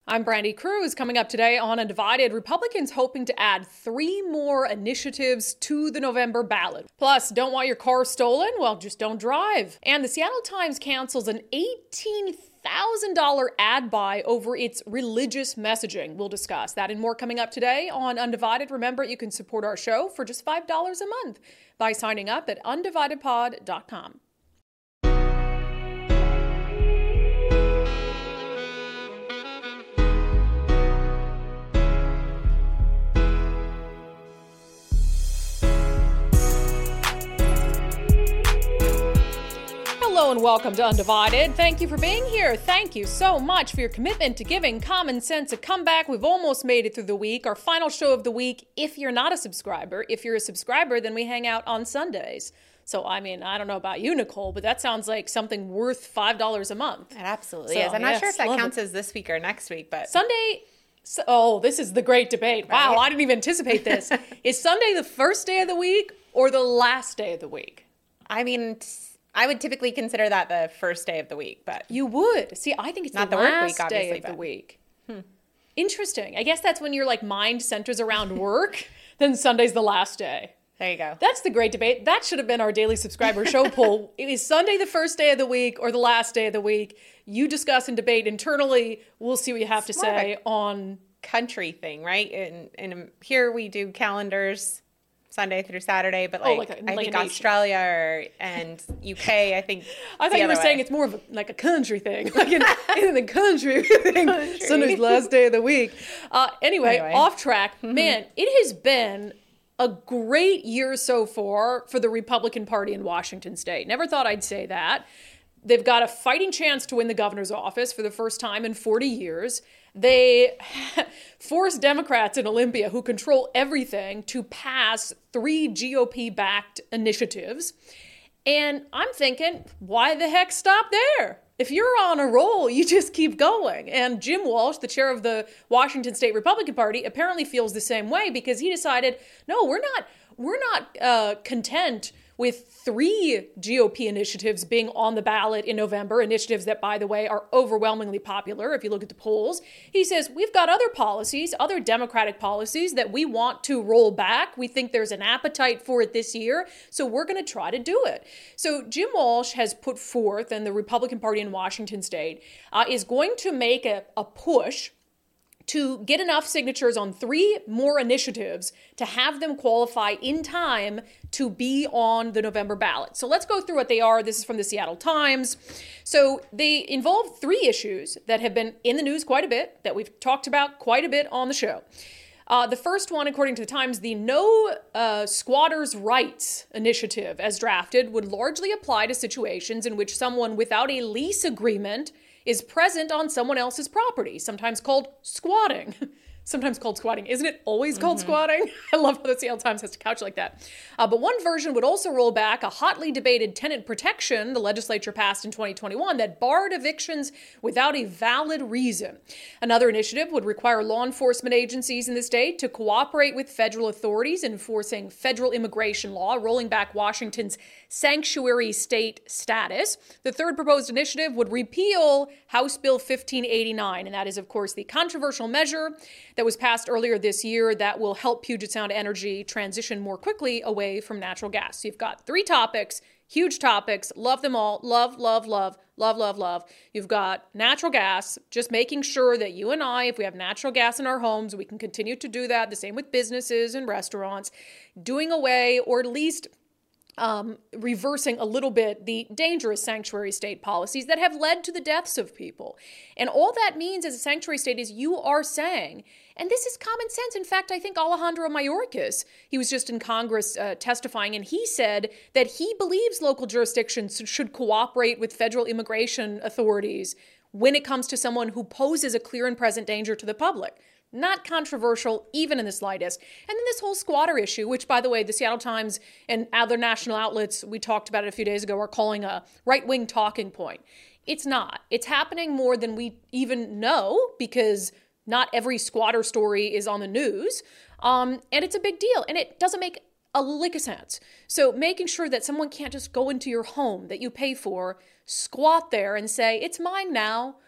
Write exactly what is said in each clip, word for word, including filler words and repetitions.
I'm Brandy Cruz. Coming up today on Undivided, Republicans hoping to add three more initiatives to the November ballot. Plus, don't want your car stolen? Well, just don't drive. And the Seattle Times cancels an eighteen thousand dollars ad buy over its religious messaging. We'll discuss that and more coming up today on Undivided. Remember, you can support our show for just five dollars a month by signing up at undivided pod dot com. Hello and welcome to Undivided. Thank you for being here. Thank you so much for your commitment to giving Common Sense a comeback. We've almost made it through the week. Our final show of the week, if you're not a subscriber. If you're a subscriber, then we hang out on Sundays. So, I mean, I don't know about you, Nicole, but that sounds like something worth five dollars a month. It absolutely so, is. I'm yes, not sure if that counts it. as this week or next week, but... Sunday... So, oh, this is the great debate. Wow, right? I didn't even anticipate this. Is Sunday the first day of the week or the last day of the week? I mean... I would typically consider that the first day of the week, but... You would. See, I think it's not the, the last work week, day of but... the week. Hmm. Interesting. I guess that's when your like mind centers around work, then Sunday's the last day. There you go. That's the great debate. That should have been our daily subscriber show poll. Is Sunday the first day of the week or the last day of the week? You discuss and debate internally. We'll see what you have it's to say on... country thing, right? And, and here we do calendars... Sunday through Saturday, but like, oh, like a, I like think Australia or, and U K, I think I thought you were way. saying it's more of a, like a country thing, like in, in the country thing. Country. Sunday's the last day of the week. Uh, anyway, anyway, off track. Mm-hmm. Man, it has been a great year so far for the Republican Party in Washington State. Never thought I'd say that. They've got a fighting chance to win the governor's office for the first time in forty years. They forced Democrats in Olympia, who control everything, to pass three G O P-backed initiatives. And I'm thinking, why the heck stop there? If you're on a roll, you just keep going. And Jim Walsh, the chair of the Washington State Republican Party, apparently feels the same way because he decided, no, we're not, we're not uh, content with three G O P initiatives being on the ballot in November, initiatives that, by the way, are overwhelmingly popular if you look at the polls. He says, we've got other policies, other Democratic policies that we want to roll back. We think there's an appetite for it this year, so we're going to try to do it. So Jim Walsh has put forth, and the Republican Party in Washington State uh, is going to make a, a push to get enough signatures on three more initiatives to have them qualify in time to be on the November ballot. So let's go through what they are. This is from the Seattle Times. So they involve three issues that have been in the news quite a bit, that we've talked about quite a bit on the show. Uh, the first one, according to the Times, the No uh, Squatters' Rights initiative, as drafted, would largely apply to situations in which someone without a lease agreement is present on someone else's property, sometimes called squatting. Sometimes called squatting. Isn't it always called mm-hmm. squatting? I love how the Seattle Times has to couch like that. Uh, but one version would also roll back a hotly debated tenant protection the legislature passed in twenty twenty-one that barred evictions without a valid reason. Another initiative would require law enforcement agencies in the state to cooperate with federal authorities enforcing federal immigration law, rolling back Washington's sanctuary state status. The third proposed initiative would repeal House Bill fifteen eighty-nine, and that is, of course, the controversial measure that was passed earlier this year that will help Puget Sound Energy transition more quickly away from natural gas. So you've got three topics, huge topics, love them all, love, love, love, love, love, love. You've got natural gas, just making sure that you and I, if we have natural gas in our homes, we can continue to do that. The same with businesses and restaurants, doing away or at least Um, reversing a little bit the dangerous sanctuary state policies that have led to the deaths of people. And all that means as a sanctuary state is you are saying, and this is common sense. In fact, I think Alejandro Mayorkas, he was just in Congress uh, testifying, and he said that he believes local jurisdictions should cooperate with federal immigration authorities when it comes to someone who poses a clear and present danger to the public. Not controversial, even in the slightest. And then this whole squatter issue, which, by the way, the Seattle Times and other national outlets, we talked about it a few days ago, are calling a right-wing talking point. It's not. It's happening more than we even know because not every squatter story is on the news. Um, and it's a big deal. And it doesn't make a lick of sense. So making sure that someone can't just go into your home that you pay for, squat there and say, it's mine now.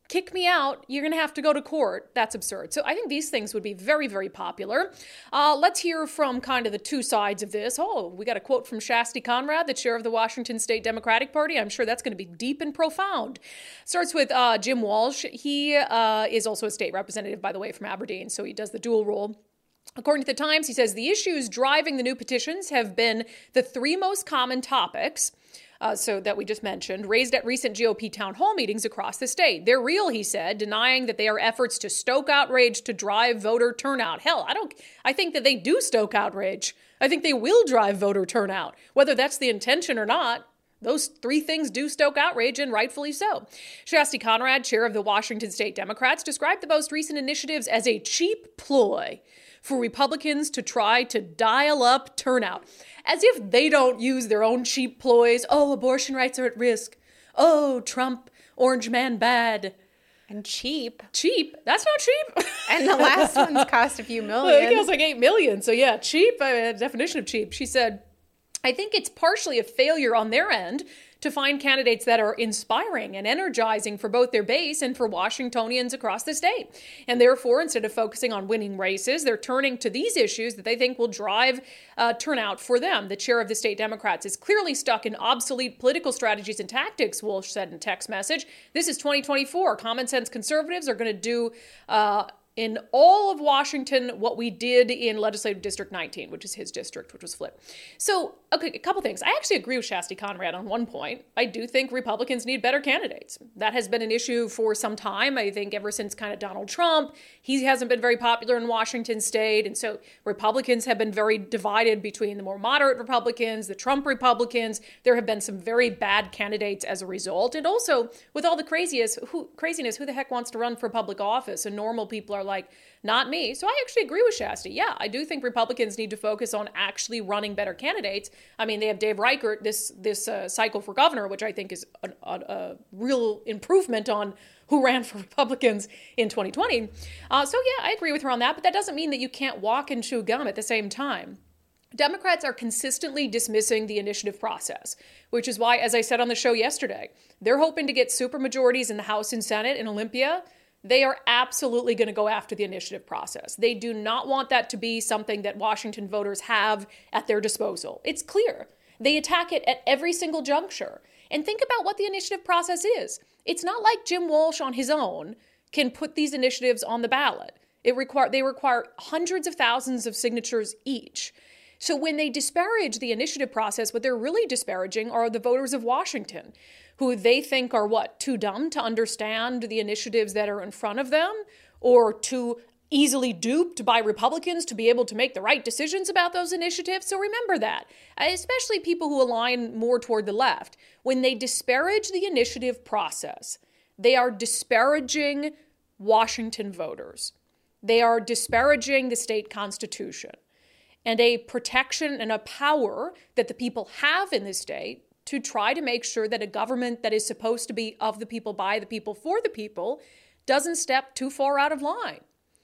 kick me out, you're going to have to go to court. That's absurd. So I think these things would be very, very popular. Uh, let's hear from kind of the two sides of this. Oh, we got a quote from Shasti Conrad, the chair of the Washington State Democratic Party. I'm sure that's going to be deep and profound. Starts with uh, Jim Walsh. He uh, is also a state representative, by the way, from Aberdeen, so he does the dual role. According to the Times, he says the issues driving the new petitions have been the three most common topics Uh, so that we just mentioned, raised at recent G O P town hall meetings across the state. They're real, he said, denying that they are efforts to stoke outrage to drive voter turnout. Hell, I don't, I think that they do stoke outrage. I think they will drive voter turnout, whether that's the intention or not. Those three things do stoke outrage, and rightfully so. Shasti Conrad, chair of the Washington State Democrats, described the most recent initiatives as a cheap ploy for Republicans to try to dial up turnout, as if they don't use their own cheap ploys. Oh, abortion rights are at risk. Oh, Trump, orange man bad. And cheap. Cheap? That's not cheap. And the last one's cost a few million. I think it was like eight million. So yeah, cheap, uh, definition of cheap. She said, I think it's partially a failure on their end to find candidates that are inspiring and energizing for both their base and for Washingtonians across the state. And therefore, instead of focusing on winning races, they're turning to these issues that they think will drive uh, turnout for them. The chair of the state Democrats is clearly stuck in obsolete political strategies and tactics, Walsh said in a text message. This is twenty twenty-four. Common sense conservatives are going to do uh, in all of Washington what we did in Legislative District nineteen, which is his district, which was flipped. So, okay, a couple things. I actually agree with Shasti Conrad on one point. I do think Republicans need better candidates. That has been an issue for some time. I think ever since kind of Donald Trump, he hasn't been very popular in Washington state. And so Republicans have been very divided between the more moderate Republicans, the Trump Republicans. There have been some very bad candidates as a result. And also, with all the craziness, who, craziness, who the heck wants to run for public office? And normal people are like, not me. So I actually agree with Shasti. Yeah, I do think Republicans need to focus on actually running better candidates. I mean, they have Dave Reichert this this uh, cycle for governor, which I think is a, a, a real improvement on who ran for Republicans in twenty twenty. Uh, so yeah, I agree with her on that, but that doesn't mean that you can't walk and chew gum at the same time. Democrats are consistently dismissing the initiative process, which is why, as I said on the show yesterday, they're hoping to get supermajorities in the House and Senate in Olympia. They are absolutely going to go after the initiative process. They do not want that to be something that Washington voters have at their disposal. It's clear. They attack it at every single juncture. And think about what the initiative process is. It's not like Jim Walsh on his own can put these initiatives on the ballot. It require, they require hundreds of thousands of signatures each. So when they disparage the initiative process, what they're really disparaging are the voters of Washington, who they think are, what, too dumb to understand the initiatives that are in front of them, or too easily duped by Republicans to be able to make the right decisions about those initiatives. So remember that, especially people who align more toward the left. When they disparage the initiative process, they are disparaging Washington voters. They are disparaging the state constitution and a protection and a power that the people have in this state to try to make sure that a government that is supposed to be of the people, by the people, for the people, doesn't step too far out of line.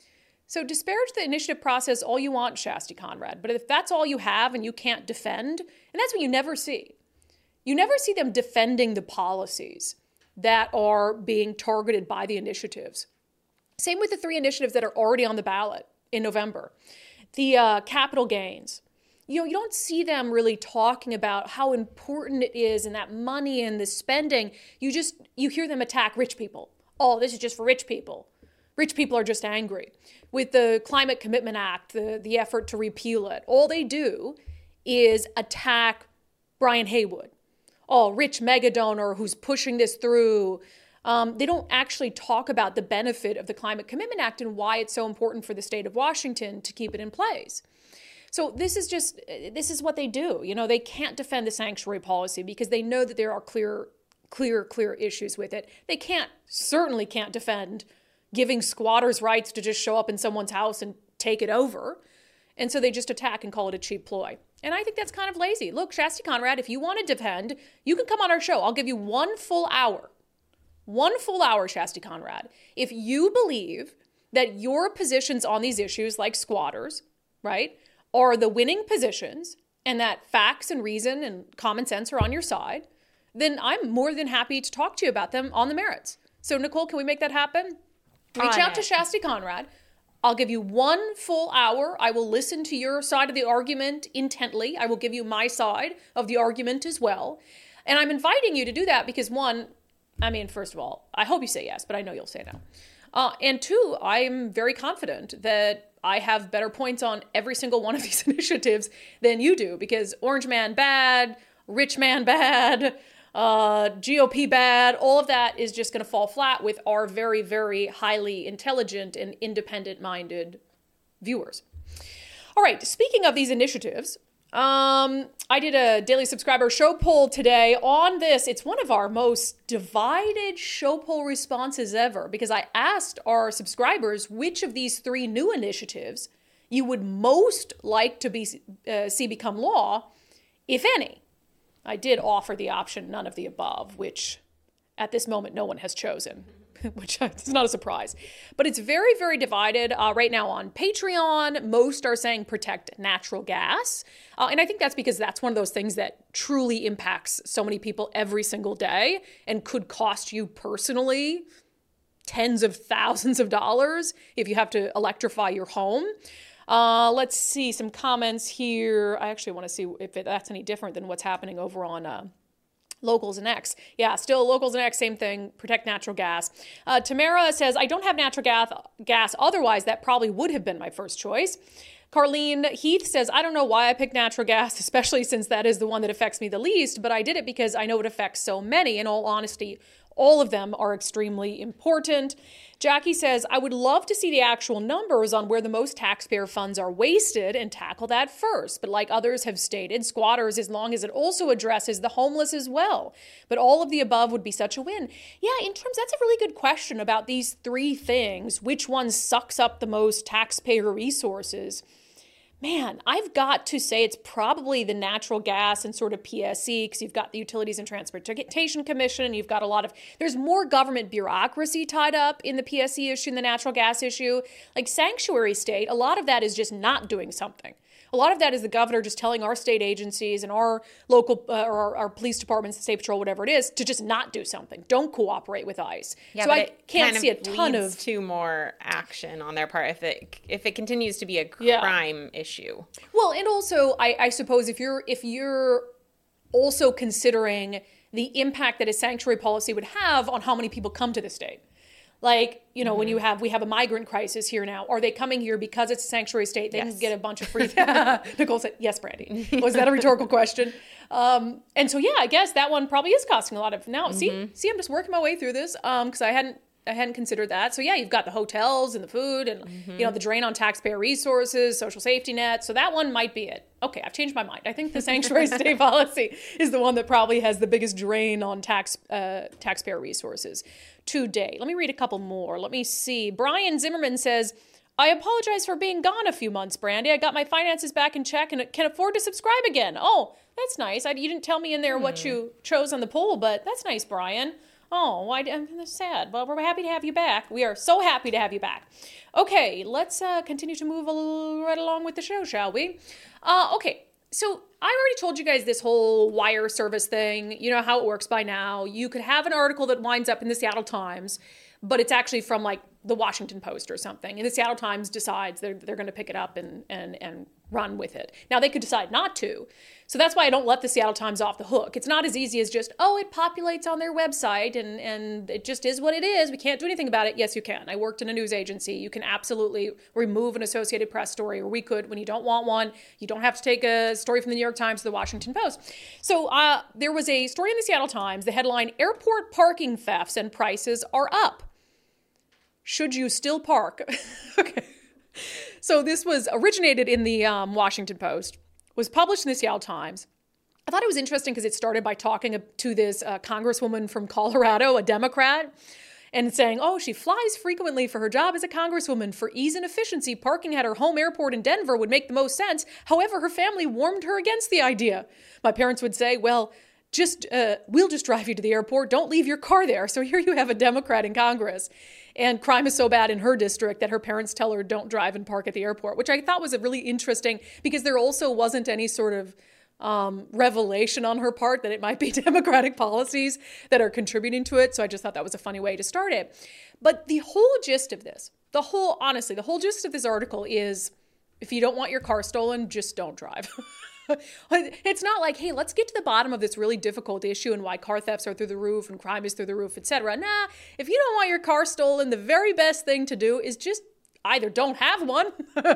So disparage the initiative process all you want, Shasti Conrad, but if that's all you have and you can't defend, and that's what you never see. You never see them defending the policies that are being targeted by the initiatives. Same with the three initiatives that are already on the ballot in November. The uh, capital gains. You know, you don't see them really talking about how important it is and that money and the spending. You just, you hear them attack rich people. Oh, this is just for rich people. Rich people are just angry. With the Climate Commitment Act, the, the effort to repeal it, all they do is attack Brian Haywood. Oh, rich mega donor who's pushing this through. Um, they don't actually talk about the benefit of the Climate Commitment Act and why it's so important for the state of Washington to keep it in place. So this is just, this is what they do. You know, they can't defend the sanctuary policy because they know that there are clear, clear, clear issues with it. They can't, certainly can't defend giving squatters rights to just show up in someone's house and take it over. And so they just attack and call it a cheap ploy. And I think that's kind of lazy. Look, Shasti Conrad, if you want to defend, you can come on our show. I'll give you one full hour. One full hour, Shasti Conrad. If you believe that your positions on these issues, like squatters, right, are the winning positions and that facts and reason and common sense are on your side, then I'm more than happy to talk to you about them on the merits. So, Nicole, can we make that happen? Reach out to Shasti Conrad. I'll give you one full hour. I will listen to your side of the argument intently. I will give you my side of the argument as well. And I'm inviting you to do that because, one, I mean, first of all, I hope you say yes, but I know you'll say no. Uh, and two, I'm very confident that I have better points on every single one of these initiatives than you do, because Orange Man bad, Rich Man bad, uh, G O P bad, all of that is just going to fall flat with our very, very highly intelligent and independent-minded viewers. All right, speaking of these initiatives, um, I did a daily subscriber show poll today on this. It's one of our most divided show poll responses ever, because I asked our subscribers which of these three new initiatives you would most like to be uh, see become law, if any. I did offer the option none of the above, which at this moment no one has chosen, which is not a surprise. But it's very, very divided uh, right now on Patreon. Most are saying protect natural gas. Uh, and I think that's because that's one of those things that truly impacts so many people every single day and could cost you personally tens of thousands of dollars if you have to electrify your home. Uh, let's see some comments here. I actually want to see if it, that's any different than what's happening over on uh, Locals and X. Yeah, still Locals and X, same thing. Protect natural gas. Uh, Tamara says, I don't have natural gas, gas. Otherwise, that probably would have been my first choice. Carlene Heath says, I don't know why I picked natural gas, especially since that is the one that affects me the least, but I did it because I know it affects so many. In all honesty, all of them are extremely important. Jackie says, I would love to see the actual numbers on where the most taxpayer funds are wasted and tackle that first. But like others have stated, squatters, as long as it also addresses the homeless as well. But all of the above would be such a win. Yeah, in terms, that's a really good question about these three things. Which one sucks up the most taxpayer resources? Man, I've got to say it's probably the natural gas and sort of P S C, because you've got the Utilities and Transportation Commission, and you've got a lot of, there's more government bureaucracy tied up in the P S C issue and the natural gas issue. Like sanctuary state, a lot of that is just not doing something. A lot of that is the governor just telling our state agencies and our local uh, or our, our police departments, the state patrol, whatever it is, to just not do something. Don't cooperate with ICE. Yeah, so I can't kind see a ton of to more action on their part if it if it continues to be a crime yeah. issue. Well, and also I, I suppose if you're if you're also considering the impact that a sanctuary policy would have on how many people come to the state. Like, you know, mm-hmm. when you have, we have a migrant crisis here now. Are they coming here because it's a sanctuary state? They yes. can get a bunch of free things. Nicole said, yes, Brandy. Was that a rhetorical question? Um, and so, yeah, I guess that one probably is costing a lot of, now, mm-hmm. see, see, I'm just working my way through this um, because I hadn't, I hadn't considered that. So yeah, you've got the hotels and the food and, mm-hmm. you know, the drain on taxpayer resources, social safety net. So that one might be it. Okay, I've changed my mind. I think the sanctuary state policy is the one that probably has the biggest drain on tax uh, taxpayer resources today. Let me read a couple more. Let me see. Brian Zimmerman says, I apologize for being gone a few months, Brandy. I got my finances back in check and can afford to subscribe again. Oh, that's nice. I, you didn't tell me in there mm. what you chose on the poll, but that's nice, Brian. Oh, I, I'm sad. Well, we're happy to have you back. We are so happy to have you back. Okay, let's uh, continue to move a little right along with the show, shall we? Uh, okay, so I already told you guys this whole wire service thing. You know how it works by now. You could have an article that winds up in the Seattle Times, but it's actually from like the Washington Post or something. And the Seattle Times decides they're, they're going to pick it up and, and, and run with it. Now, they could decide not to. So that's why I don't let the Seattle Times off the hook. It's not as easy as just, oh, it populates on their website and, and it just is what it is. We can't do anything about it. Yes, you can. I worked in a news agency. You can absolutely remove an Associated Press story, or we could when you don't want one. You don't have to take a story from the New York Times to the Washington Post. So uh, there was a story in the Seattle Times, the headline, Airport Parking Thefts and Prices Are Up. Should you still park? Okay. So this was originated in the um, Washington Post, was published in the Seattle Times. I thought it was interesting because it started by talking to this uh, congresswoman from Colorado, a Democrat, and saying, oh, she flies frequently for her job as a congresswoman. For ease and efficiency, parking at her home airport in Denver would make the most sense. However, her family warned her against the idea. My parents would say, well, just uh, we'll just drive you to the airport. Don't leave your car there. So here you have a Democrat in Congress. And crime is so bad in her district that her parents tell her don't drive and park at the airport, which I thought was a really interesting, because there also wasn't any sort of um, revelation on her part that it might be Democratic policies that are contributing to it. So I just thought that was a funny way to start it. But the whole gist of this, the whole, honestly, the whole gist of this article is if you don't want your car stolen, just don't drive. It's not like, hey, let's get to the bottom of this really difficult issue and why car thefts are through the roof and crime is through the roof, et cetera. Nah, if you don't want your car stolen, the very best thing to do is just either don't have one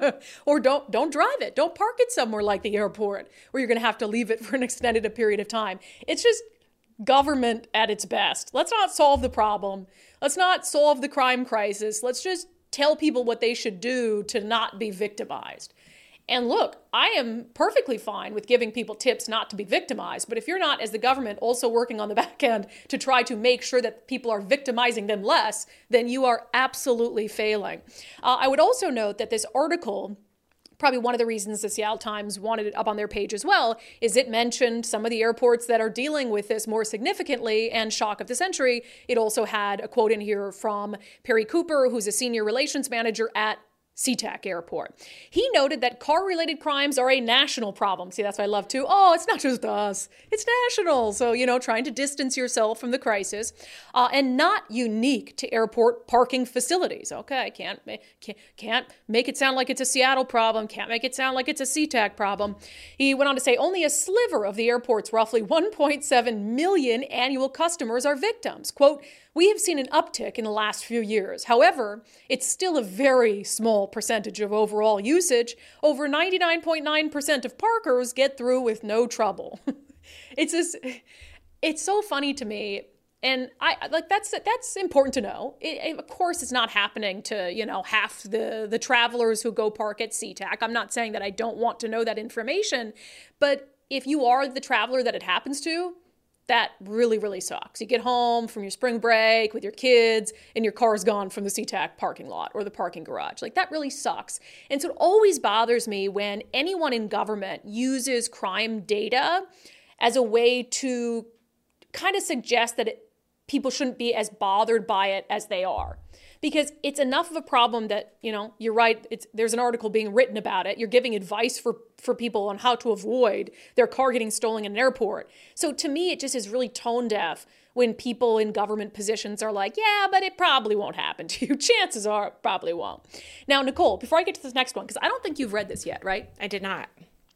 or don't don't drive it. Don't park it somewhere like the airport where you're going to have to leave it for an extended period of time. It's just government at its best. Let's not solve the problem. Let's not solve the crime crisis. Let's just tell people what they should do to not be victimized. And look, I am perfectly fine with giving people tips not to be victimized. But if you're not, as the government, also working on the back end to try to make sure that people are victimizing them less, then you are absolutely failing. Uh, I would also note that this article, probably one of the reasons the Seattle Times wanted it up on their page as well, is it mentioned some of the airports that are dealing with this more significantly, and shock of the century. It also had a quote in here from Perry Cooper, who's a senior relations manager at SeaTac Airport. He noted that car-related crimes are a national problem. See, that's what I love too. Oh, it's not just us. It's national. So, you know, trying to distance yourself from the crisis uh, and not unique to airport parking facilities. Okay, can't, can't, can't make it sound like it's a Seattle problem. Can't make it sound like it's a SeaTac problem. He went on to say only a sliver of the airport's roughly one point seven million annual customers are victims. Quote, we have seen an uptick in the last few years. However, it's still a very small percentage of overall usage. Over ninety-nine point nine percent of parkers get through with no trouble. It's just, it's so funny to me. And I like that's that's important to know. It, it, of course, it's not happening to, you know, half the, the travelers who go park at SeaTac. I'm not saying that I don't want to know that information. But if you are the traveler that it happens to, that really, really sucks. You get home from your spring break with your kids and your car's gone from the SeaTac parking lot or the parking garage. Like, that really sucks. And so it always bothers me when anyone in government uses crime data as a way to kind of suggest that it, people shouldn't be as bothered by it as they are. Because it's enough of a problem that, you know, you're right, it's, there's an article being written about it. You're giving advice for, for people on how to avoid their car getting stolen in an airport. So to me, it just is really tone deaf when people in government positions are like, yeah, but it probably won't happen to you. Chances are it probably won't. Now, Nicole, before I get to this next one, because I don't think you've read this yet, right? I did not.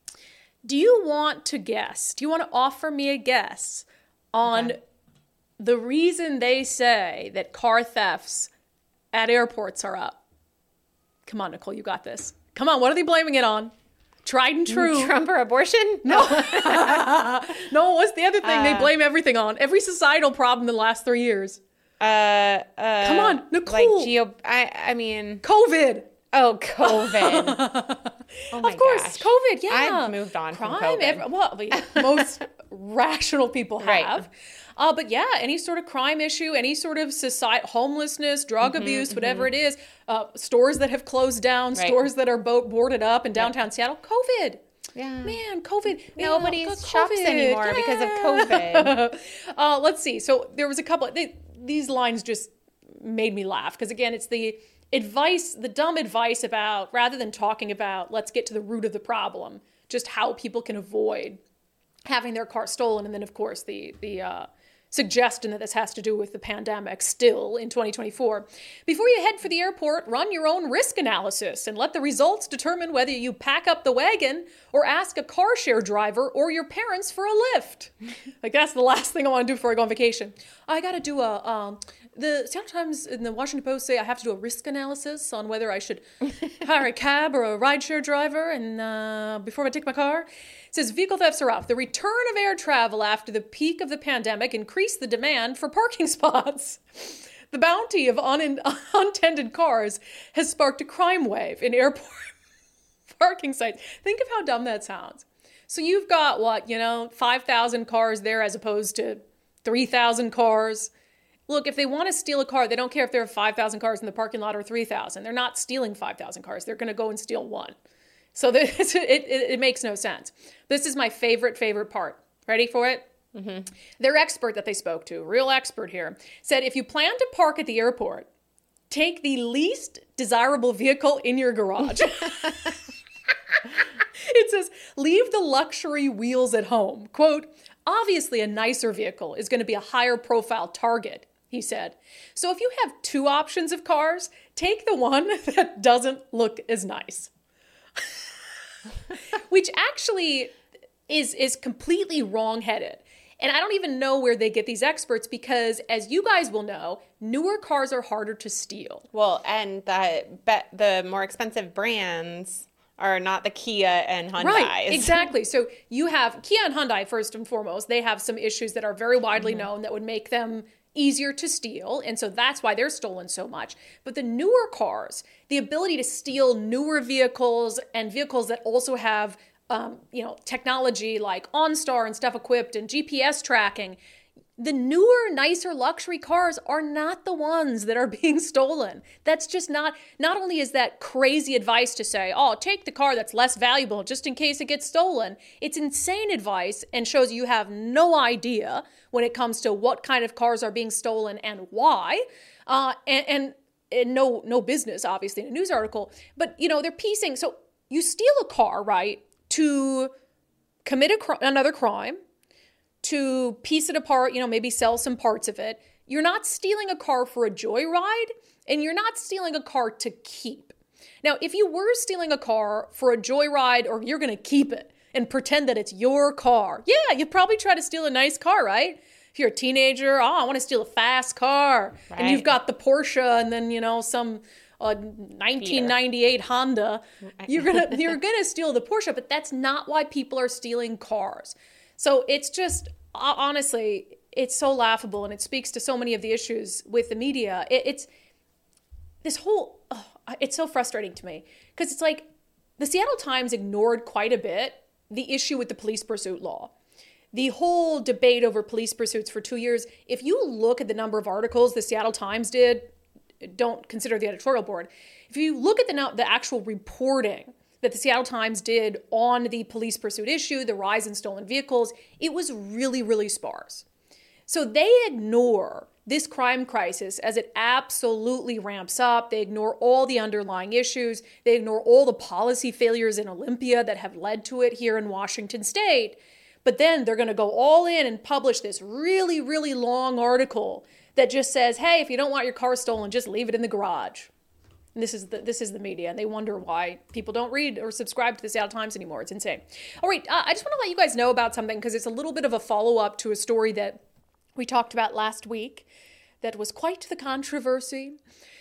Do you want to guess? Do you want to offer me a guess on okay. the reason they say that car thefts at airports are up? Come on, Nicole, you got this. Come on, what are they blaming it on? Tried and true. Trump or abortion? No. No, what's the other thing uh, they blame everything on? Every societal problem in the last three years. Uh, uh, Come on, Nicole. Like geo, I, I mean. COVID. Oh, COVID. Oh my Of course, gosh. COVID, yeah. I've moved on Crime, from COVID. Every, well, most rational people have. Right. Uh, but yeah, any sort of crime issue, any sort of society, homelessness, drug mm-hmm, abuse, whatever mm-hmm. it is, uh, stores that have closed down, right. stores that are bo- boarded up in downtown yep. Seattle, COVID. Yeah. Man, COVID. Nobody yeah, shops COVID. anymore yeah. because of COVID. uh, let's see. So there was a couple, they, these lines just made me laugh because, again, it's the advice, the dumb advice about, rather than talking about, let's get to the root of the problem, just how people can avoid having their car stolen. And then, of course, the, the uh, suggestion that this has to do with the pandemic still in twenty twenty-four. Before you head for the airport, run your own risk analysis and let the results determine whether you pack up the wagon or ask a car share driver or your parents for a lift. Like, that's the last thing I want to do before I go on vacation. I got to do a... Um, The Seattle Times and the Washington Post say I have to do a risk analysis on whether I should hire a cab or a rideshare driver and uh, before I take my car. It says vehicle thefts are up. The return of air travel after the peak of the pandemic increased the demand for parking spots. The bounty of un- untended cars has sparked a crime wave in airport parking sites. Think of how dumb that sounds. So you've got, what, you know, five thousand cars there as opposed to three thousand cars. Look, if they want to steal a car, they don't care if there are five thousand cars in the parking lot or three thousand. They're not stealing five thousand cars. They're going to go and steal one. So this, it, it, it makes no sense. This is my favorite, favorite part. Ready for it? Mm-hmm. Their expert that they spoke to, real expert here, said if you plan to park at the airport, take the least desirable vehicle in your garage. It's says, leave the luxury wheels at home. Quote, obviously a nicer vehicle is going to be a higher profile target, he said. So if you have two options of cars, take the one that doesn't look as nice. Which actually is, is completely wrong-headed. And I don't even know where they get these experts because, as you guys will know, newer cars are harder to steal. Well, and the, the more expensive brands are not the Kia and Hyundai. Right, exactly. So you have Kia and Hyundai, first and foremost. They have some issues that are very widely mm-hmm. known that would make them easier to steal. And so that's why they're stolen so much. But the newer cars, the ability to steal newer vehicles and vehicles that also have Um, you know, technology like OnStar and stuff equipped and G P S tracking, the newer, nicer luxury cars are not the ones that are being stolen. That's just not, not only is that crazy advice to say, oh, take the car that's less valuable just in case it gets stolen. It's insane advice and shows you have no idea when it comes to what kind of cars are being stolen and why. Uh, and, and, and no, no business, obviously, in a news article. But, you know, they're piecing. So you steal a car, right? To commit a cr- another crime, to piece it apart, you know, maybe sell some parts of it. You're not stealing a car for a joyride, and you're not stealing a car to keep. Now, if you were stealing a car for a joyride, or you're going to keep it and pretend that it's your car, yeah, you'd probably try to steal a nice car, right? If you're a teenager, oh, I want to steal a fast car. Right. And you've got the Porsche and then, you know, some... a nineteen ninety-eight Peter. Honda, you're gonna you're gonna steal the Porsche, but that's not why people are stealing cars. So it's just honestly, it's so laughable, and it speaks to so many of the issues with the media. It, it's this whole, oh, it's so frustrating to me because it's like the Seattle Times ignored quite a bit the issue with the police pursuit law. The whole debate over police pursuits for two years. If you look at the number of articles the Seattle Times did. Don't consider the editorial board. If you look at the the actual reporting that the Seattle Times did on the police pursuit issue, the rise in stolen vehicles, it was really, really sparse. So they ignore this crime crisis as it absolutely ramps up. They ignore all the underlying issues. They ignore all the policy failures in Olympia that have led to it here in Washington State. But then they're going to go all in and publish this really, really long article that just says, hey, if you don't want your car stolen, just leave it in the garage. And this is the this is the media, and they wonder why people don't read or subscribe to the Seattle Times anymore. It's insane. All right, uh, I just want to let you guys know about something because it's a little bit of a follow-up to a story that we talked about last week that was quite the controversy.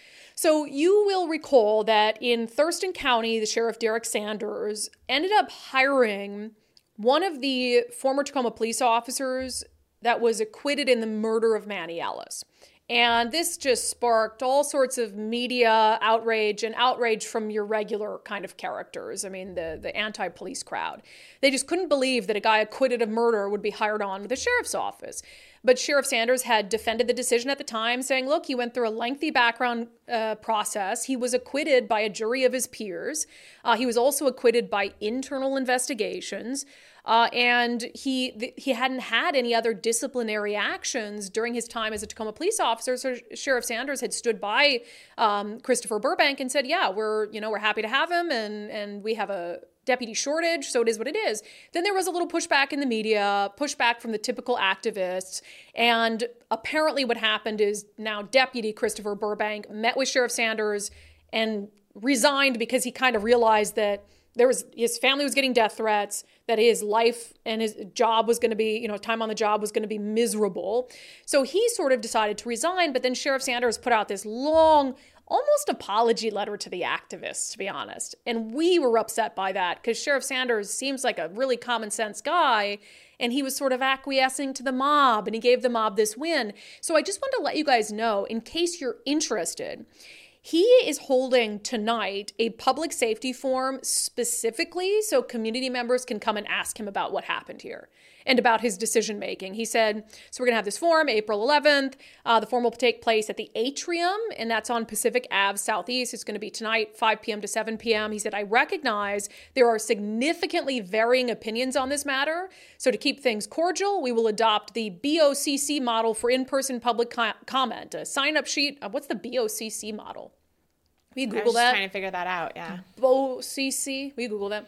So you will recall that in Thurston County, the Sheriff Derek Sanders ended up hiring one of the former Tacoma police officers that was acquitted in the murder of Manny Ellis. And this just sparked all sorts of media outrage and outrage from your regular kind of characters. I mean, the, the anti-police crowd. They just couldn't believe that a guy acquitted of murder would be hired on with the sheriff's office. But Sheriff Sanders had defended the decision at the time, saying, look, he went through a lengthy background uh, process. He was acquitted by a jury of his peers. Uh, he was also acquitted by internal investigations. Uh, and he th- he hadn't had any other disciplinary actions during his time as a Tacoma police officer. So Sheriff Sanders had stood by um, Christopher Burbank and said, yeah, we're, you know, we're happy to have him. And, and we have a deputy shortage, so it is what it is. Then there was a little pushback in the media, pushback from the typical activists. And apparently what happened is now Deputy Christopher Burbank met with Sheriff Sanders and resigned because he kind of realized that there was his family was getting death threats, that his life and his job was going to be, you know, time on the job was going to be miserable. So he sort of decided to resign, but then Sheriff Sanders put out this long, almost apology letter to the activists, to be honest. And we were upset by that because Sheriff Sanders seems like a really common sense guy, and he was sort of acquiescing to the mob, and he gave the mob this win. So I just wanted to let you guys know, in case you're interested, he is holding tonight a public safety forum specifically so community members can come and ask him about what happened here and about his decision making. He said, so we're going to have this forum April eleventh. Uh, the forum will take place at the Atrium, and that's on Pacific Avenue Southeast. It's going to be tonight, five p.m. to seven p.m. He said, I recognize there are significantly varying opinions on this matter. So to keep things cordial, we will adopt the B O C C model for in-person public co- comment. A sign-up sheet. Uh, what's the B O C C model? Will you Google I was that? Trying to figure that out. Yeah. B O C C. Will you Google that?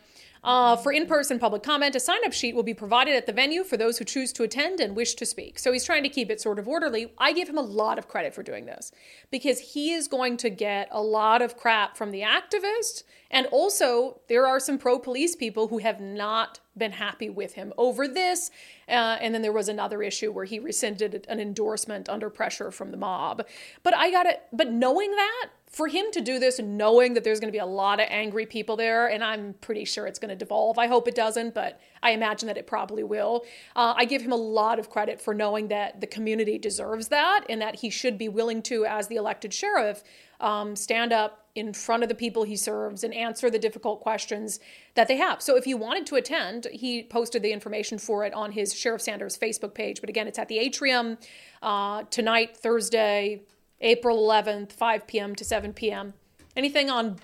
Uh, for in-person public comment, a sign-up sheet will be provided at the venue for those who choose to attend and wish to speak. So he's trying to keep it sort of orderly. I give him a lot of credit for doing this because he is going to get a lot of crap from the activists. And also, there are some pro-police people who have not been happy with him over this. Uh, and then there was another issue where he rescinded an endorsement under pressure from the mob. But I got it. But knowing that, for him to do this, knowing that there's going to be a lot of angry people there, and I'm pretty sure it's going to devolve. I hope it doesn't, but I imagine that it probably will. Uh, I give him a lot of credit for knowing that the community deserves that and that he should be willing to, as the elected sheriff, um, stand up in front of the people he serves and answer the difficult questions that they have. So if you wanted to attend, he posted the information for it on his Sheriff Sanders Facebook page. But again, it's at the Atrium uh, tonight, Thursday, April eleventh, five p.m. to seven p.m. Anything on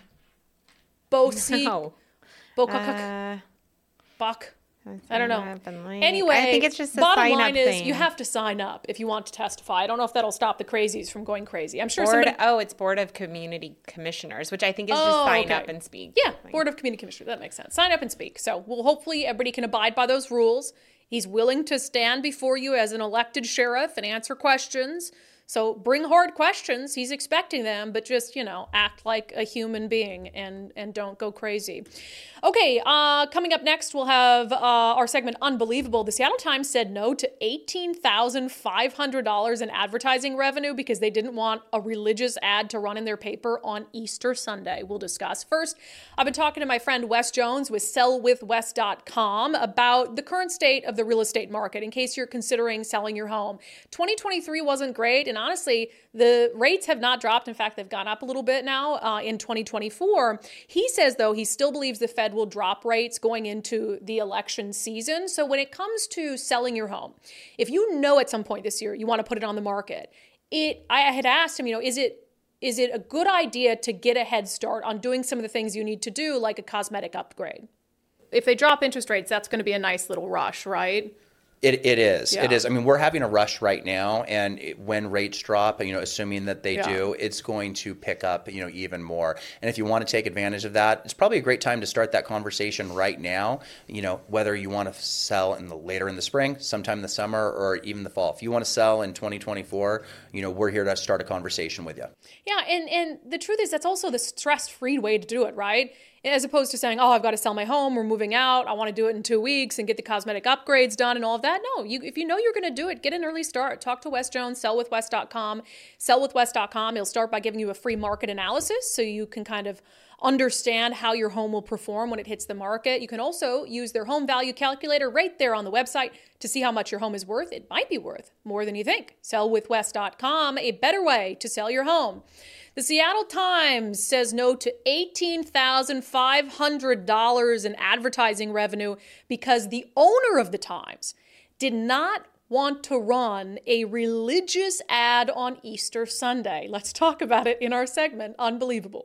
Bosi? No. Bokakuk? Uh, Bok? I don't know. Like, anyway, I think it's just a bottom sign line up is thing. You have to sign up if you want to testify. I don't know if that'll stop the crazies from going crazy. I'm sure Board, somebody... Oh, it's Board of Community Commissioners, which I think is oh, just sign okay. up and speak. Yeah, like, Board of Community Commissioners. That makes sense. Sign up and speak. So well, hopefully everybody can abide by those rules. He's willing to stand before you as an elected sheriff and answer questions. So bring hard questions. He's expecting them, but just, you know, act like a human being and, and don't go crazy. Okay, uh, coming up next, we'll have uh, our segment Unbelievable. The Seattle Times said no to eighteen thousand five hundred dollars in advertising revenue because they didn't want a religious ad to run in their paper on Easter Sunday. We'll discuss. First, I've been talking to my friend Wes Jones with sell with wes dot com about the current state of the real estate market in case you're considering selling your home. twenty twenty-three wasn't great, and honestly, the rates have not dropped. In fact, they've gone up a little bit now uh, in twenty twenty-four. He says, though, he still believes the Fed will drop rates going into the election season. So when it comes to selling your home, if you know at some point this year you want to put it on the market, it I had asked him, you know, is it is it a good idea to get a head start on doing some of the things you need to do, like a cosmetic upgrade? If they drop interest rates, that's going to be a nice little rush, right? It it is. Yeah. It is. I mean, we're having a rush right now, and it, when rates drop, you know, assuming that they yeah. do, it's going to pick up, you know, even more. And if you want to take advantage of that, it's probably a great time to start that conversation right now. You know, whether you want to sell in the later in the spring, sometime in the summer, or even the fall. If you want to sell in twenty twenty-four, you know, we're here to start a conversation with you. Yeah, and and the truth is that's also the stress-free way to do it, right? As opposed to saying, oh, I've got to sell my home, we're moving out, I want to do it in two weeks and get the cosmetic upgrades done and all of that. No, you, if you know you're going to do it, get an early start. Talk to Wes Jones, sell with wes dot com. sell with wes dot com, he'll start by giving you a free market analysis so you can kind of understand how your home will perform when it hits the market. You can also use their home value calculator right there on the website to see how much your home is worth. It might be worth more than you think. sell with wes dot com, a better way to sell your home. The Seattle Times says no to eighteen thousand five hundred dollars in advertising revenue because the owner of the Times did not want to run a religious ad on Easter Sunday. Let's talk about it in our segment, Unbelievable.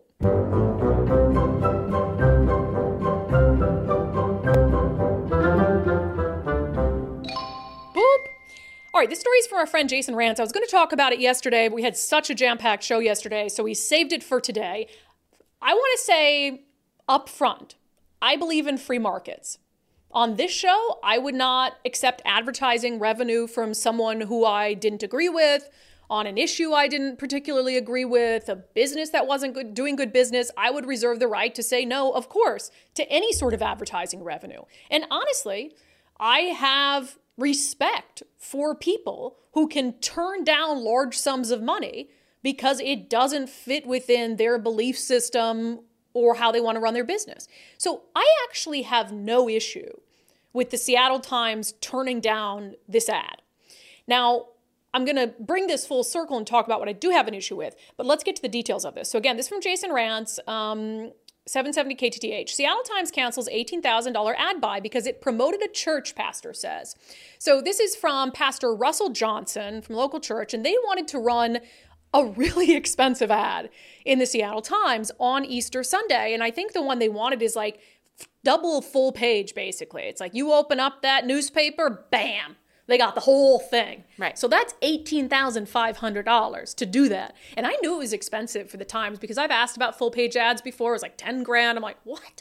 All right, this story is from our friend Jason Rantz. I was going to talk about it yesterday, but we had such a jam-packed show yesterday, so we saved it for today. I want to say up front, I believe in free markets. On this show, I would not accept advertising revenue from someone who I didn't agree with, on an issue I didn't particularly agree with, a business that wasn't good, doing good business. I would reserve the right to say no, of course, to any sort of advertising revenue. And honestly, I have respect for people who can turn down large sums of money because it doesn't fit within their belief system or how they want to run their business. So I actually have no issue with the Seattle Times turning down this ad. Now, I'm going to bring this full circle and talk about what I do have an issue with, but let's get to the details of this. So again, this is from Jason Rantz, um, seven seventy K T T H. Seattle Times cancels eighteen thousand dollars ad buy because it promoted a church, pastor says. So this is from Pastor Russell Johnson from local church, and they wanted to run a really expensive ad in the Seattle Times on Easter Sunday. And I think the one they wanted is like double full page, basically. It's like you open up that newspaper, bam, they got the whole thing. Right. So that's eighteen thousand five hundred dollars to do that. And I knew it was expensive for the Times because I've asked about full page ads before. It was like ten grand. I'm like, what?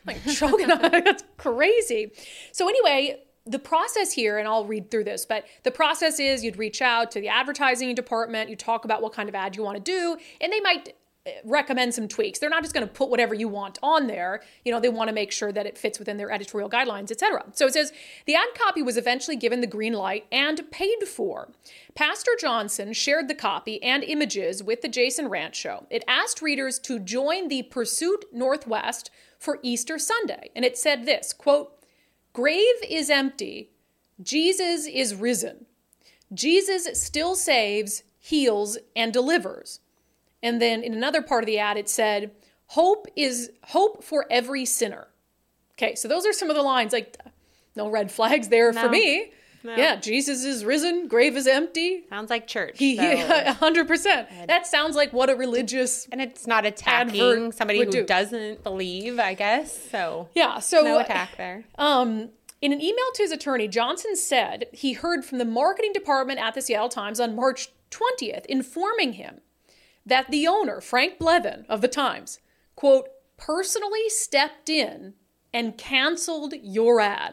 like choking on it. That's crazy. So anyway, the process here, and I'll read through this, but the process is you'd reach out to the advertising department, you talk about what kind of ad you want to do, and they might recommend some tweaks. They're not just going to put whatever you want on there. You know, they want to make sure that it fits within their editorial guidelines, et cetera. So it says, the ad copy was eventually given the green light and paid for. Pastor Johnson shared the copy and images with the Jason Rantz Show. It asked readers to join the Pursuit Northwest for Easter Sunday. And it said this, quote, "Grave is empty. Jesus is risen. Jesus still saves, heals, and delivers." And then in another part of the ad, it said, hope is hope for every sinner. Okay, so those are some of the lines, like no red flags there no. for me. No. Yeah, Jesus is risen, grave is empty. Sounds like church. He, so. Yeah, one hundred percent. That sounds like what a religious And it's not attacking somebody who do. doesn't believe, I guess. So yeah, so no attack there. Um, in an email to his attorney, Johnson said he heard from the marketing department at the Seattle Times on March twentieth, informing him that the owner, Frank Blevin of the Times, quote, personally stepped in and canceled your ad.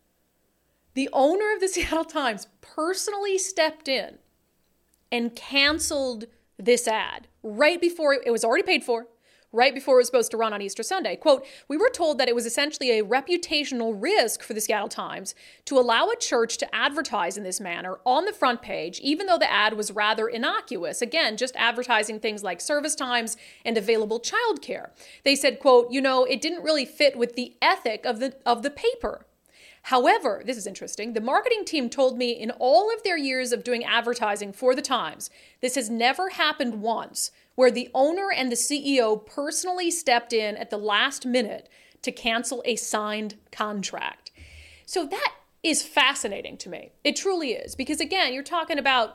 The owner of the Seattle Times personally stepped in and canceled this ad right before it was already paid for, right before it was supposed to run on Easter Sunday. Quote, "We were told that it was essentially a reputational risk for the Seattle Times to allow a church to advertise in this manner on the front page, even though the ad was rather innocuous. Again, just advertising things like service times and available childcare. They said, quote, you know, it didn't really fit with the ethic of the of the paper. However, this is interesting, the marketing team told me in all of their years of doing advertising for the Times, this has never happened once where the owner and the C E O personally stepped in at the last minute to cancel a signed contract." So that is fascinating to me. It truly is. Because again, you're talking about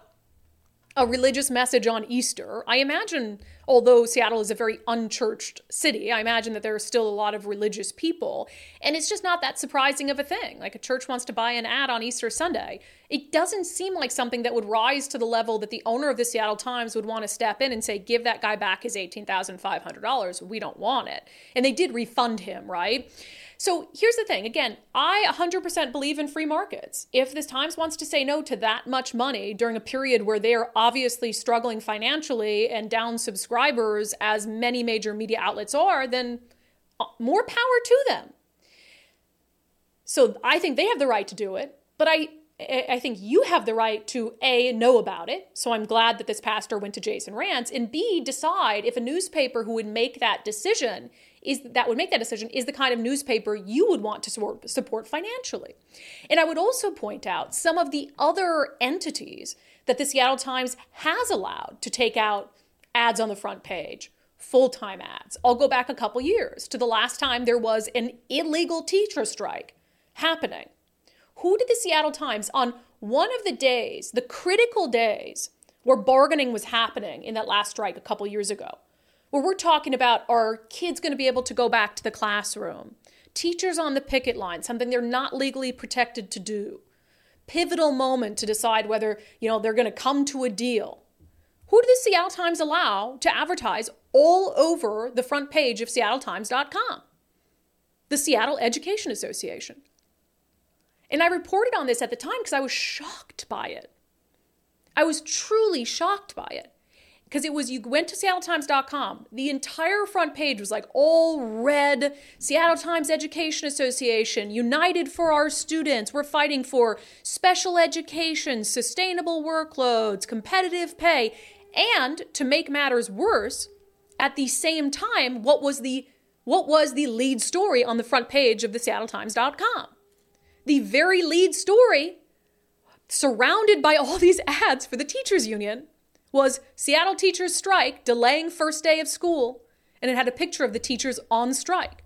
a religious message on Easter. I imagine, although Seattle is a very unchurched city, I imagine that there are still a lot of religious people. And it's just not that surprising of a thing. Like a church wants to buy an ad on Easter Sunday. It doesn't seem like something that would rise to the level that the owner of the Seattle Times would want to step in and say, give that guy back his eighteen thousand five hundred dollars. We don't want it. And they did refund him, right? So here's the thing. Again, I one hundred percent believe in free markets. If the Times wants to say no to that much money during a period where they are obviously struggling financially and down subscribers, as many major media outlets are, then more power to them. So I think they have the right to do it, but I I think you have the right to A, know about it. So I'm glad that this pastor went to Jason Rantz, and B, decide if a newspaper who would make that decision is that would make that decision is the kind of newspaper you would want to support, support financially. And I would also point out some of the other entities that the Seattle Times has allowed to take out ads on the front page, full-time ads. I'll go back a couple years to the last time there was an illegal teacher strike happening. Who did the Seattle Times, on one of the days, the critical days where bargaining was happening in that last strike a couple years ago, where we're talking about, are kids going to be able to go back to the classroom? Teachers on the picket line, something they're not legally protected to do. Pivotal moment to decide whether, you know, they're going to come to a deal. Who did the Seattle Times allow to advertise all over the front page of Seattle Times dot com? The Seattle Education Association. And I reported on this at the time because I was shocked by it. I was truly shocked by it. Because it was, you went to Seattle Times dot com, the entire front page was like all red, Seattle Times Education Association, United for Our Students, we're fighting for special education, sustainable workloads, competitive pay, and to make matters worse, at the same time, what was the, what was the lead story on the front page of the Seattle Times dot com? The very lead story, surrounded by all these ads for the teachers union, was Seattle teachers strike, delaying first day of school, and it had a picture of the teachers on strike,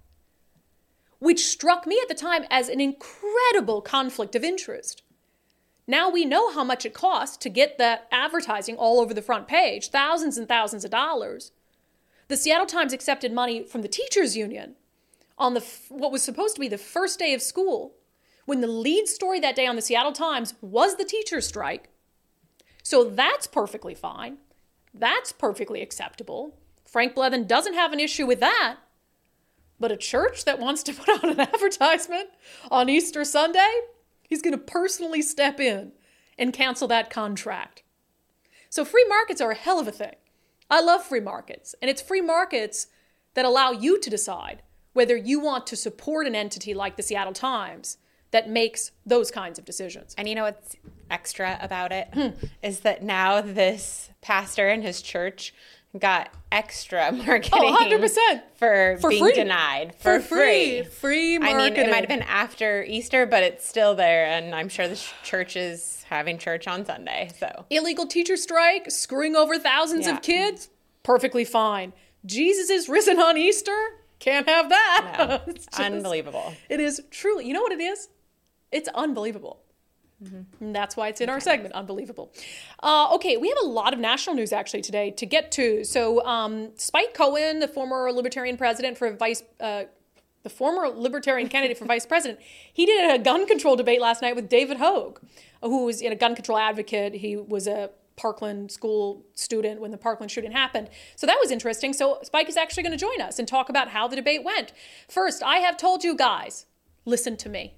which struck me at the time as an incredible conflict of interest. Now we know how much it costs to get that advertising all over the front page, thousands and thousands of dollars. The Seattle Times accepted money from the teachers union on the what was supposed to be the first day of school, when the lead story that day on the Seattle Times was the teacher strike. So that's perfectly fine. That's perfectly acceptable. Frank Blevin doesn't have an issue with that. But a church that wants to put out an advertisement on Easter Sunday, he's going to personally step in and cancel that contract. So free markets are a hell of a thing. I love free markets. And it's free markets that allow you to decide whether you want to support an entity like the Seattle Times that makes those kinds of decisions. And you know what's extra about it? Hmm. Is that now this pastor and his church got extra marketing oh, one hundred percent. For, for being free. denied. For, for free. Free. Free marketing. I mean, it might have been after Easter, but it's still there. And I'm sure the church is having church on Sunday. So illegal teacher strike, screwing over thousands yeah. of kids, perfectly fine. Jesus is risen on Easter, can't have that. No. It's just, unbelievable. It is truly, you know what it is? It's unbelievable. Mm-hmm. And that's why it's in our segment, unbelievable. Uh, okay, we have a lot of national news actually today to get to. So um, Spike Cohen, the former Libertarian president for vice, uh, the former Libertarian candidate for vice president, he did a gun control debate last night with David Hogue, who was a gun control advocate. He was a Parkland school student when the Parkland shooting happened. So that was interesting. So Spike is actually going to join us and talk about how the debate went. First, I have told you guys, listen to me.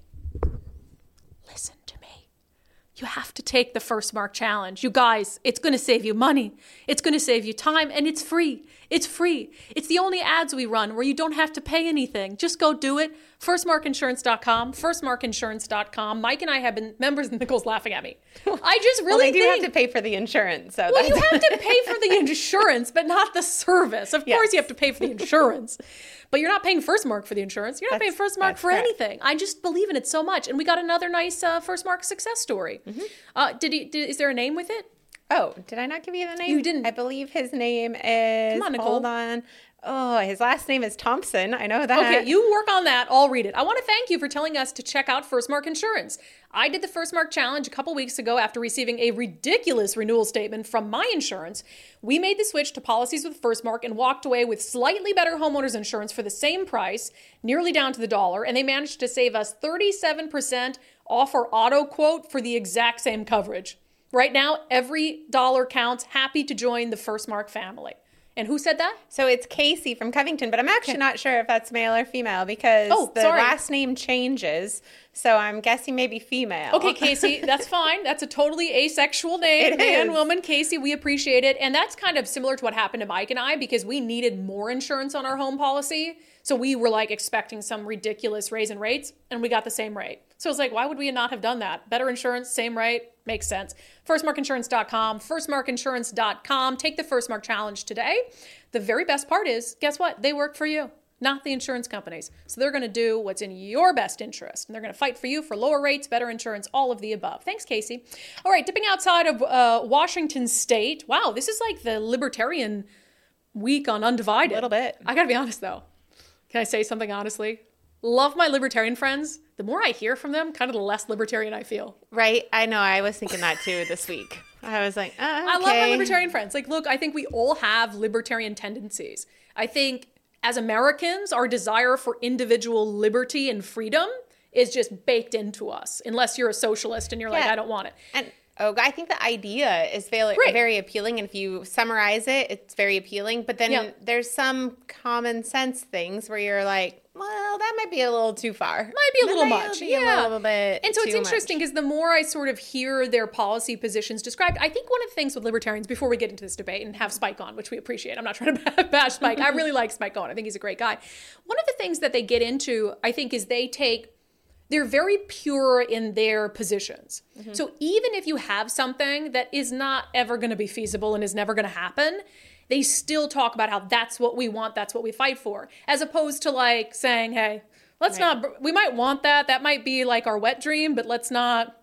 Listen to me. You have to take the First Mark Challenge. You guys, it's going to save you money. It's going to save you time, and it's free. It's free. It's the only ads we run where you don't have to pay anything. Just go do it. first mark insurance dot com, first mark insurance dot com. Mike and I have been members, and Nicole's laughing at me. I just really well, they do think, have to pay for the insurance. So well, you have to pay for the insurance, but not the service. Of yes. course you have to pay for the insurance. But you're not paying First Mark for the insurance. You're not that's, paying First Mark for correct. anything. I just believe in it so much. And we got another nice uh, First Mark success story. Mm-hmm. Uh, did he? Did, is there a name with it? Oh, did I not give you the name? You didn't. I believe his name is... Come on, Nicole. Hold on. Oh, his last name is Thompson. I know that. Okay, you work on that. I'll read it. I want to thank you for telling us to check out First Mark Insurance. I did the First Mark Challenge a couple weeks ago after receiving a ridiculous renewal statement from my insurance. We made the switch to policies with First Mark and walked away with slightly better homeowners insurance for the same price, nearly down to the dollar, and they managed to save us thirty-seven percent off our auto quote for the exact same coverage. Right now, every dollar counts. Happy to join the First Mark family. And who said that? So it's Casey from Covington, but I'm actually okay. not sure if that's male or female because oh, the sorry. last name changes. So I'm guessing maybe female. Okay, Casey, that's fine. That's a totally asexual name. It Man, is. woman, Casey, we appreciate it. And that's kind of similar to what happened to Mike and I because we needed more insurance on our home policy. So we were like expecting some ridiculous raise in rates and we got the same rate. So it's like, why would we not have done that? Better insurance, same rate, makes sense. first mark insurance dot com, first mark insurance dot com. Take the First Mark Challenge today. The very best part is, guess what? They work for you, not the insurance companies. So they're going to do what's in your best interest. And they're going to fight for you for lower rates, better insurance, all of the above. Thanks, Casey. All right, dipping outside of uh, Washington State. Wow, this is like the Libertarian week on Undivided. A little bit. I got to be honest, though. Can I say something honestly? Love my Libertarian friends. The more I hear from them, kind of the less Libertarian I feel. Right? I know. I was thinking that too this week. I was like, uh, okay. I love my Libertarian friends. Like, look, I think we all have Libertarian tendencies. I think as Americans, our desire for individual liberty and freedom is just baked into us, unless you're a socialist and you're yeah. like, I don't want it. And oh, I think the idea is very, right. very appealing. And if you summarize it, it's very appealing. But then yeah. there's some common sense things where you're like, well, that might be a little too far. Might be a that little much. Be yeah. a little bit and so it's too interesting because the more I sort of hear their policy positions described, I think one of the things with libertarians, before we get into this debate and have Spike on, which we appreciate, I'm not trying to bash Spike. I really like Spike Cohen. I think he's a great guy. One of the things that they get into, I think, is they take, they're very pure in their positions. Mm-hmm. So even if you have something that is not ever going to be feasible and is never going to happen, they still talk about how that's what we want, that's what we fight for, as opposed to like saying, hey, let's right. not, we might want that. That might be like our wet dream, but let's not.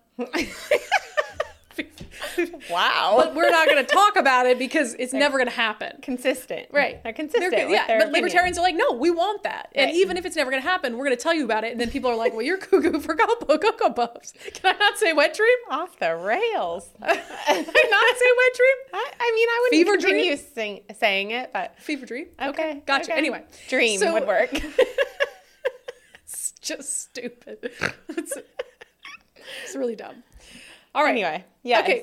Wow. But we're not going to talk about it because it's they're never going to happen. Consistent. Right. They're consistent. They're, with yeah, their but opinion. Libertarians are like, no, we want that. And right. even if it's never going to happen, we're going to tell you about it. And then people are like, well, you're cuckoo for Cocoa, Cocoa Puffs. Can I not say wet dream? Off the rails. Can I not say wet dream? I, I mean, I wouldn't Fever continue dream? Sing, saying it, but. Fever dream? Okay. okay. Gotcha. Okay. Anyway. Dream so, would work. It's just stupid. It's, it's really dumb. All right. Anyway. Yeah. Okay.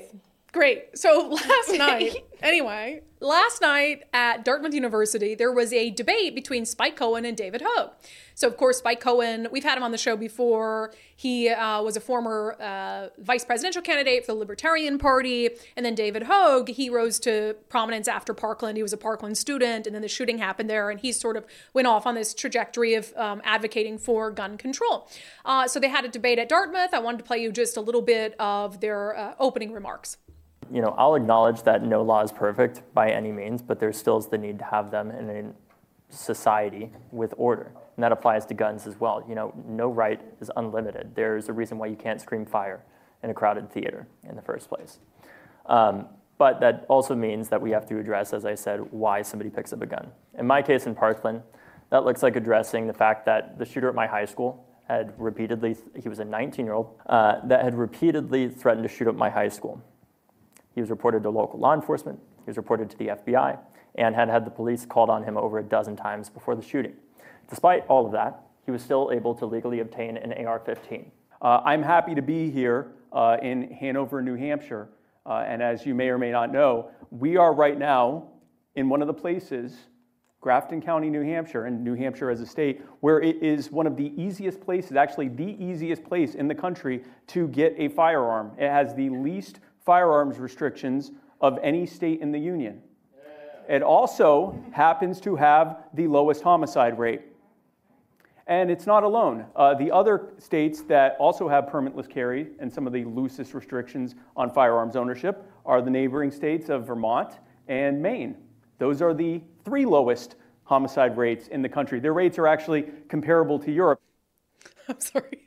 Great. So last night, anyway, last night at Dartmouth University, there was a debate between Spike Cohen and David Hogg. So, of course, Spike Cohen, we've had him on the show before. He uh, was a former uh, vice presidential candidate for the Libertarian Party. And then David Hogg, he rose to prominence after Parkland. He was a Parkland student, and then the shooting happened there. And he sort of went off on this trajectory of um, advocating for gun control. Uh, so they had a debate at Dartmouth. I wanted to play you just a little bit of their uh, opening remarks. You know, I'll acknowledge that no law is perfect by any means, but there still is the need to have them in a society with order. And that applies to guns as well. You know, no right is unlimited. There's a reason why you can't scream fire in a crowded theater in the first place. Um, but that also means that we have to address, as I said, why somebody picks up a gun. In my case in Parkland, that looks like addressing the fact that the shooter at my high school had repeatedly, he was a nineteen-year-old, uh, that had repeatedly threatened to shoot up my high school. He was reported to local law enforcement, he was reported to the F B I, and had had the police called on him over a dozen times before the shooting. Despite all of that, he was still able to legally obtain an A R fifteen. Uh, I'm happy to be here uh, in Hanover, New Hampshire, uh, and as you may or may not know, we are right now in one of the places, Grafton County, New Hampshire, and New Hampshire as a state, where it is one of the easiest places, actually the easiest place in the country to get a firearm. It has the least firearms restrictions of any state in the union. It also happens to have the lowest homicide rate. And it's not alone. Uh, the other states that also have permitless carry and some of the loosest restrictions on firearms ownership are the neighboring states of Vermont and Maine. Those are the three lowest homicide rates in the country. Their rates are actually comparable to Europe. I'm sorry.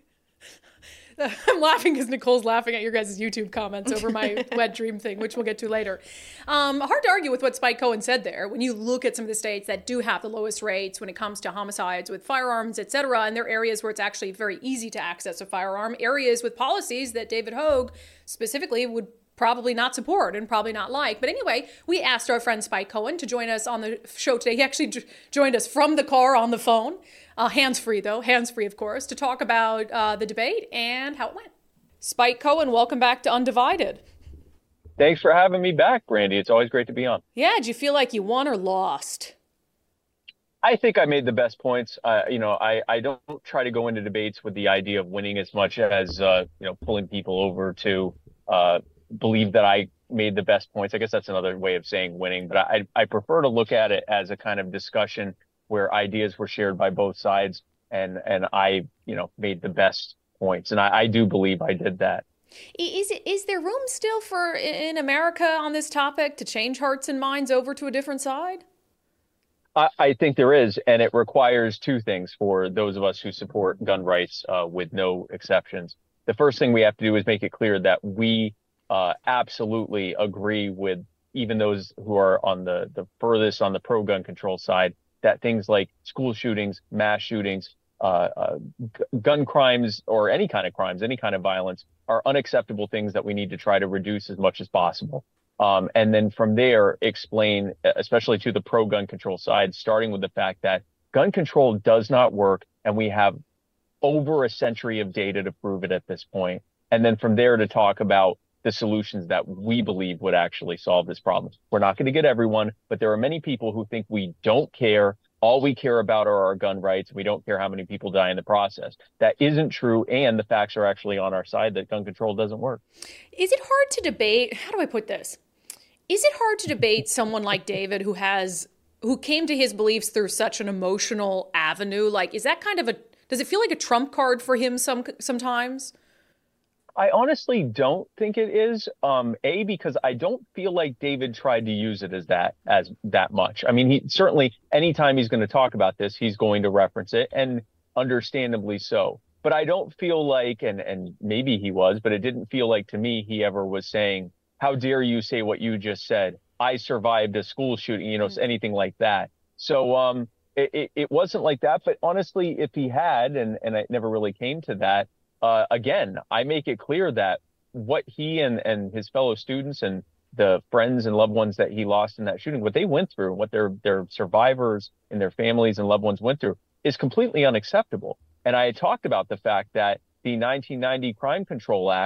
I'm laughing because Nicole's laughing at your guys' YouTube comments over my wet dream thing, which we'll get to later. Um, hard to argue with what Spike Cohen said there. When you look at some of the states that do have the lowest rates when it comes to homicides with firearms, et cetera, and there are areas where it's actually very easy to access a firearm, areas with policies that David Hogg specifically would probably not support and probably not like. But anyway, we asked our friend Spike Cohen to join us on the show today. He actually j- joined us from the car on the phone, uh, hands-free though, hands-free of course, to talk about uh, the debate and how it went. Spike Cohen, welcome back to Undivided. Thanks for having me back, Brandy. It's always great to be on. Yeah, did you feel like you won or lost? I think I made the best points. Uh, you know, I, I don't try to go into debates with the idea of winning as much as, uh, you know, pulling people over to uh, believe that I made the best points. I guess that's another way of saying winning, but I, I prefer to look at it as a kind of discussion where ideas were shared by both sides, and, and I, you know, made the best points. And I, I do believe I did that. Is it, is there room still for, in America on this topic, to change hearts and minds over to a different side? I, I think there is, and it requires two things for those of us who support gun rights uh, with no exceptions. The first thing we have to do is make it clear that we Uh, absolutely agree with even those who are on the, the furthest on the pro-gun control side, that things like school shootings, mass shootings, uh, uh, g- gun crimes, or any kind of crimes, any kind of violence, are unacceptable things that we need to try to reduce as much as possible. Um, and then from there, explain, especially to the pro-gun control side, starting with the fact that gun control does not work, and we have over a century of data to prove it at this point. And then from there to talk about the solutions that we believe would actually solve this problem. We're not going to get everyone, but there are many people who think we don't care. All we care about are our gun rights. We don't care how many people die in the process. That isn't true, and the facts are actually on our side that gun control doesn't work. Is it hard to debate? How do I put this? Is it hard to debate someone like David who has who came to his beliefs through such an emotional avenue? Like, is that kind of a, does it feel like a trump card for him some sometimes? I honestly don't think it is. Um, A, because I don't feel like David tried to use it as that as that much. I mean, he certainly, anytime he's going to talk about this, he's going to reference it, and understandably so. But I don't feel like, and and maybe he was, but it didn't feel like to me he ever was saying, "How dare you say what you just said? I survived a school shooting," you know, mm-hmm. anything like that. So um, it, it it wasn't like that. But honestly, if he had, and and it never really came to that. Uh, again, I make it clear that what he and, and his fellow students and the friends and loved ones that he lost in that shooting, what they went through, what their their survivors and their families and loved ones went through, is completely unacceptable. And I talked about the fact that the nineteen ninety Crime Control Act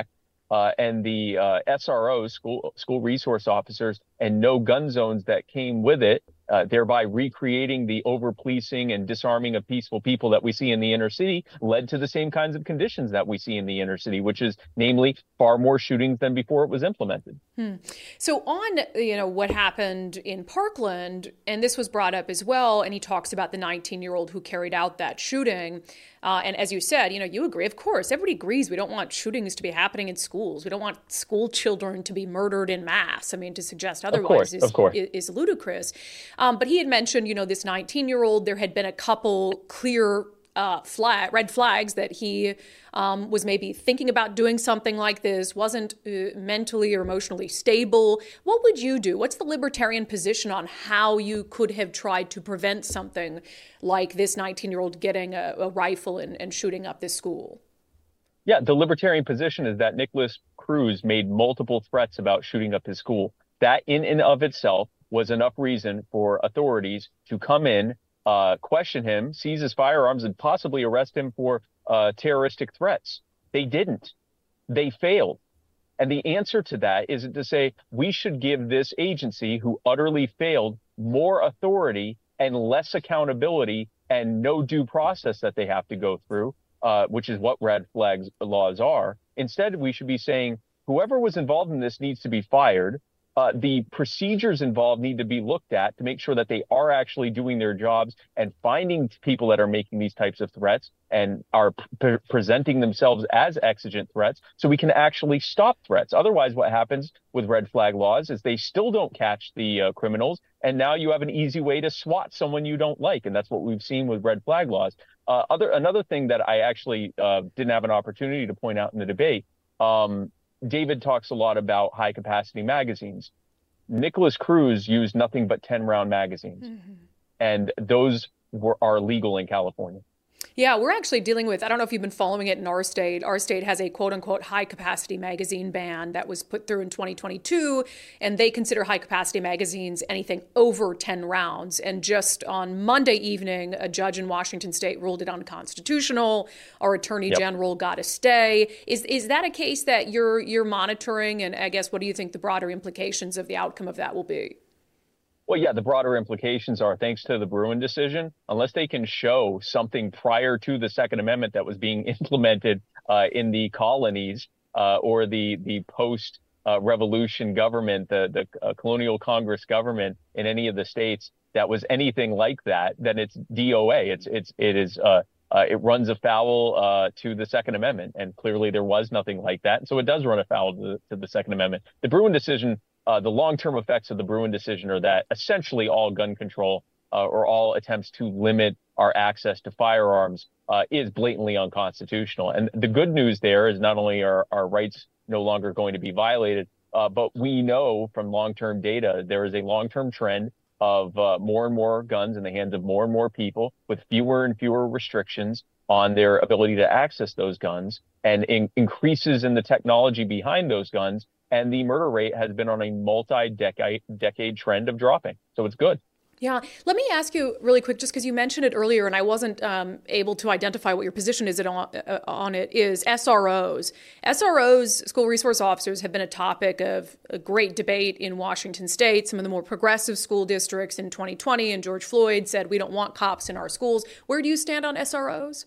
uh, and the uh, S R Os, school school resource officers, and no gun zones that came with it, uh, thereby recreating the over-policing and disarming of peaceful people that we see in the inner city, led to the same kinds of conditions that we see in the inner city, which is namely far more shootings than before it was implemented. Hmm. So on, you know, what happened in Parkland, and this was brought up as well, and he talks about the nineteen-year-old who carried out that shooting. Uh, and as you said, you know, you agree, of course, everybody agrees we don't want shootings to be happening in schools. We don't want school children to be murdered in mass. I mean, to suggest otherwise of course, is, of course. is, is ludicrous. Um, but he had mentioned, you know, this nineteen-year-old, there had been a couple clear uh, flag, red flags that he um, was maybe thinking about doing something like this, wasn't uh, mentally or emotionally stable. What would you do? What's the libertarian position on how you could have tried to prevent something like this nineteen-year-old getting a, a rifle and, and shooting up this school? Yeah, the libertarian position is that Nikolas Cruz made multiple threats about shooting up his school. That in and of itself was enough reason for authorities to come in, uh, question him, seize his firearms, and possibly arrest him for uh, terroristic threats. They didn't. They failed. And the answer to that is to say we should give this agency, who utterly failed, more authority and less accountability and no due process that they have to go through, uh, which is what red flags laws are. Instead, we should be saying whoever was involved in this needs to be fired. Uh, the procedures involved need to be looked at to make sure that they are actually doing their jobs and finding people that are making these types of threats and are pre- presenting themselves as exigent threats so we can actually stop threats. Otherwise, what happens with red flag laws is they still don't catch the uh, criminals. And now you have an easy way to swat someone you don't like. And that's what we've seen with red flag laws. Uh, other Another thing that I actually uh, didn't have an opportunity to point out in the debate, um, David talks a lot about high capacity magazines. Nikolas Cruz used nothing but ten round magazines, mm-hmm. and those were are legal in California. Yeah, we're actually dealing with, I don't know if you've been following it in our state. Our state has a quote unquote high capacity magazine ban that was put through in twenty twenty-two. And they consider high capacity magazines anything over ten rounds. And just on Monday evening, a judge in Washington state ruled it unconstitutional. Our attorney yep. general got a stay. Is is that a case that you're you're monitoring? And I guess, what do you think the broader implications of the outcome of that will be? Well, yeah, the broader implications are, thanks to the Bruen decision, unless they can show something prior to the Second Amendment that was being implemented uh, in the colonies uh, or the the post uh, revolution government, the the uh, colonial Congress government in any of the states that was anything like that, then it's D O A. It's it's it is uh, uh, it runs afoul uh, to the Second Amendment, and clearly there was nothing like that, and so it does run afoul to the, to the Second Amendment. The Bruen decision. Uh, the long-term effects of the Bruen decision are that essentially all gun control uh, or all attempts to limit our access to firearms uh, is blatantly unconstitutional. And the good news there is not only are our rights no longer going to be violated, uh, but we know from long-term data there is a long-term trend of uh, more and more guns in the hands of more and more people with fewer and fewer restrictions on their ability to access those guns, and in- increases in the technology behind those guns. And the murder rate has been on a multi-decade decade trend of dropping. So it's good. Yeah. Let me ask you really quick, just because you mentioned it earlier and I wasn't um, able to identify what your position is on, uh, on it, is S R Os. S R Os, school resource officers, have been a topic of a great debate in Washington state. Some of the more progressive school districts in twenty twenty, and George Floyd said, we don't want cops in our schools. Where do you stand on S R Os?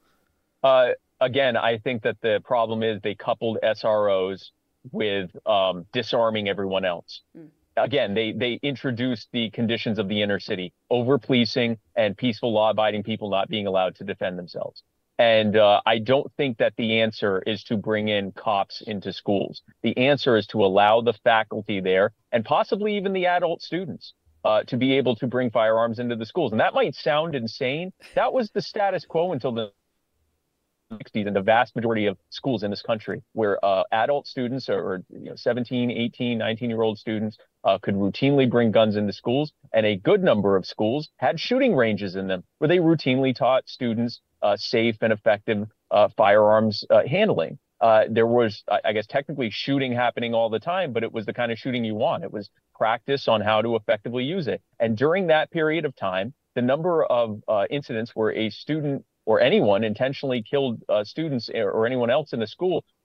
Uh, again, I think that the problem is they coupled S R Os with um, disarming everyone else. Mm. Again, they they introduced the conditions of the inner city, over policing and peaceful law-abiding people not being allowed to defend themselves. And uh, I don't think that the answer is to bring in cops into schools. The answer is to allow the faculty there, and possibly even the adult students, uh, to be able to bring firearms into the schools. And that might sound insane. That was the status quo until the sixties in the vast majority of schools in this country, where uh, adult students or, or you know, seventeen, eighteen, nineteen year old students uh, could routinely bring guns into schools. And a good number of schools had shooting ranges in them where they routinely taught students uh, safe and effective uh, firearms uh, handling. Uh, there was, I guess, technically shooting happening all the time, but it was the kind of shooting you want. It was practice on how to effectively use it. And during that period of time, the number of uh, incidents where a student or anyone intentionally killed uh, students or anyone else in the school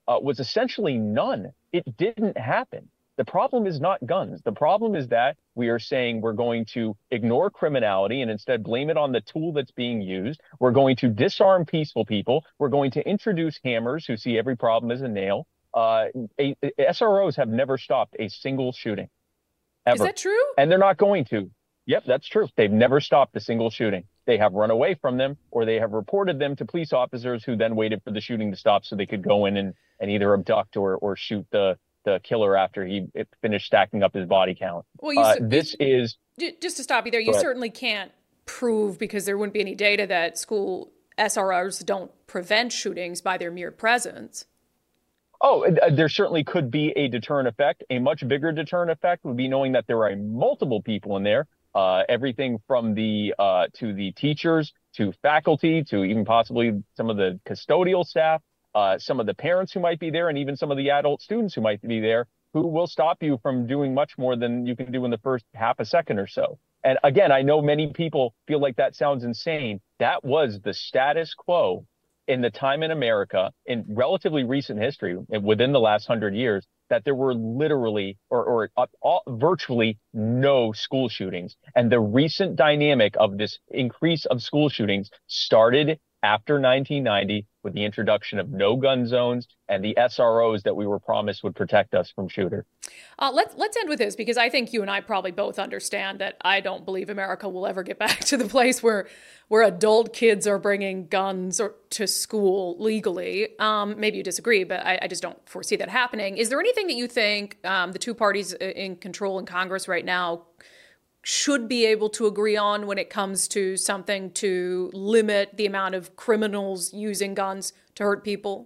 uh, was essentially none. It didn't happen. The problem is not guns. The problem is that we are saying we're going to ignore criminality and instead blame it on the tool that's being used. We're going to disarm peaceful people. We're going to introduce hammers who see every problem as a nail. Uh, a, a, S R Os have never stopped a single shooting, ever. Is that true? And they're not going to. Yep, that's true. They've never stopped a single shooting. They have run away from them, or they have reported them to police officers who then waited for the shooting to stop so they could go in and, and either abduct or, or shoot the, the killer after he finished stacking up his body count. Well, you, uh, this you, is... Just to stop you there, you certainly can't prove, because there wouldn't be any data, that school S R Os don't prevent shootings by their mere presence. Oh, there certainly could be a deterrent effect. A much bigger deterrent effect would be knowing that there are multiple people in there, uh, everything from the uh, to the teachers, to faculty, to even possibly some of the custodial staff, uh, some of the parents who might be there, and even some of the adult students who might be there, who will stop you from doing much more than you can do in the first half a second or so. And again, I know many people feel like that sounds insane. That was the status quo in the time in America, in relatively recent history, within the last hundred years, that there were literally or, or uh, all, virtually no school shootings. And the recent dynamic of this increase of school shootings started after nineteen ninety with the introduction of no gun zones and the S R Os that we were promised would protect us from shooters. Uh, let's let's end with this, because I think you and I probably both understand that I don't believe America will ever get back to the place where where adult kids are bringing guns or, to school legally. Um, maybe you disagree, but I, I just don't foresee that happening. Is there anything that you think um, the two parties in control in Congress right now should be able to agree on when it comes to something to limit the amount of criminals using guns to hurt people?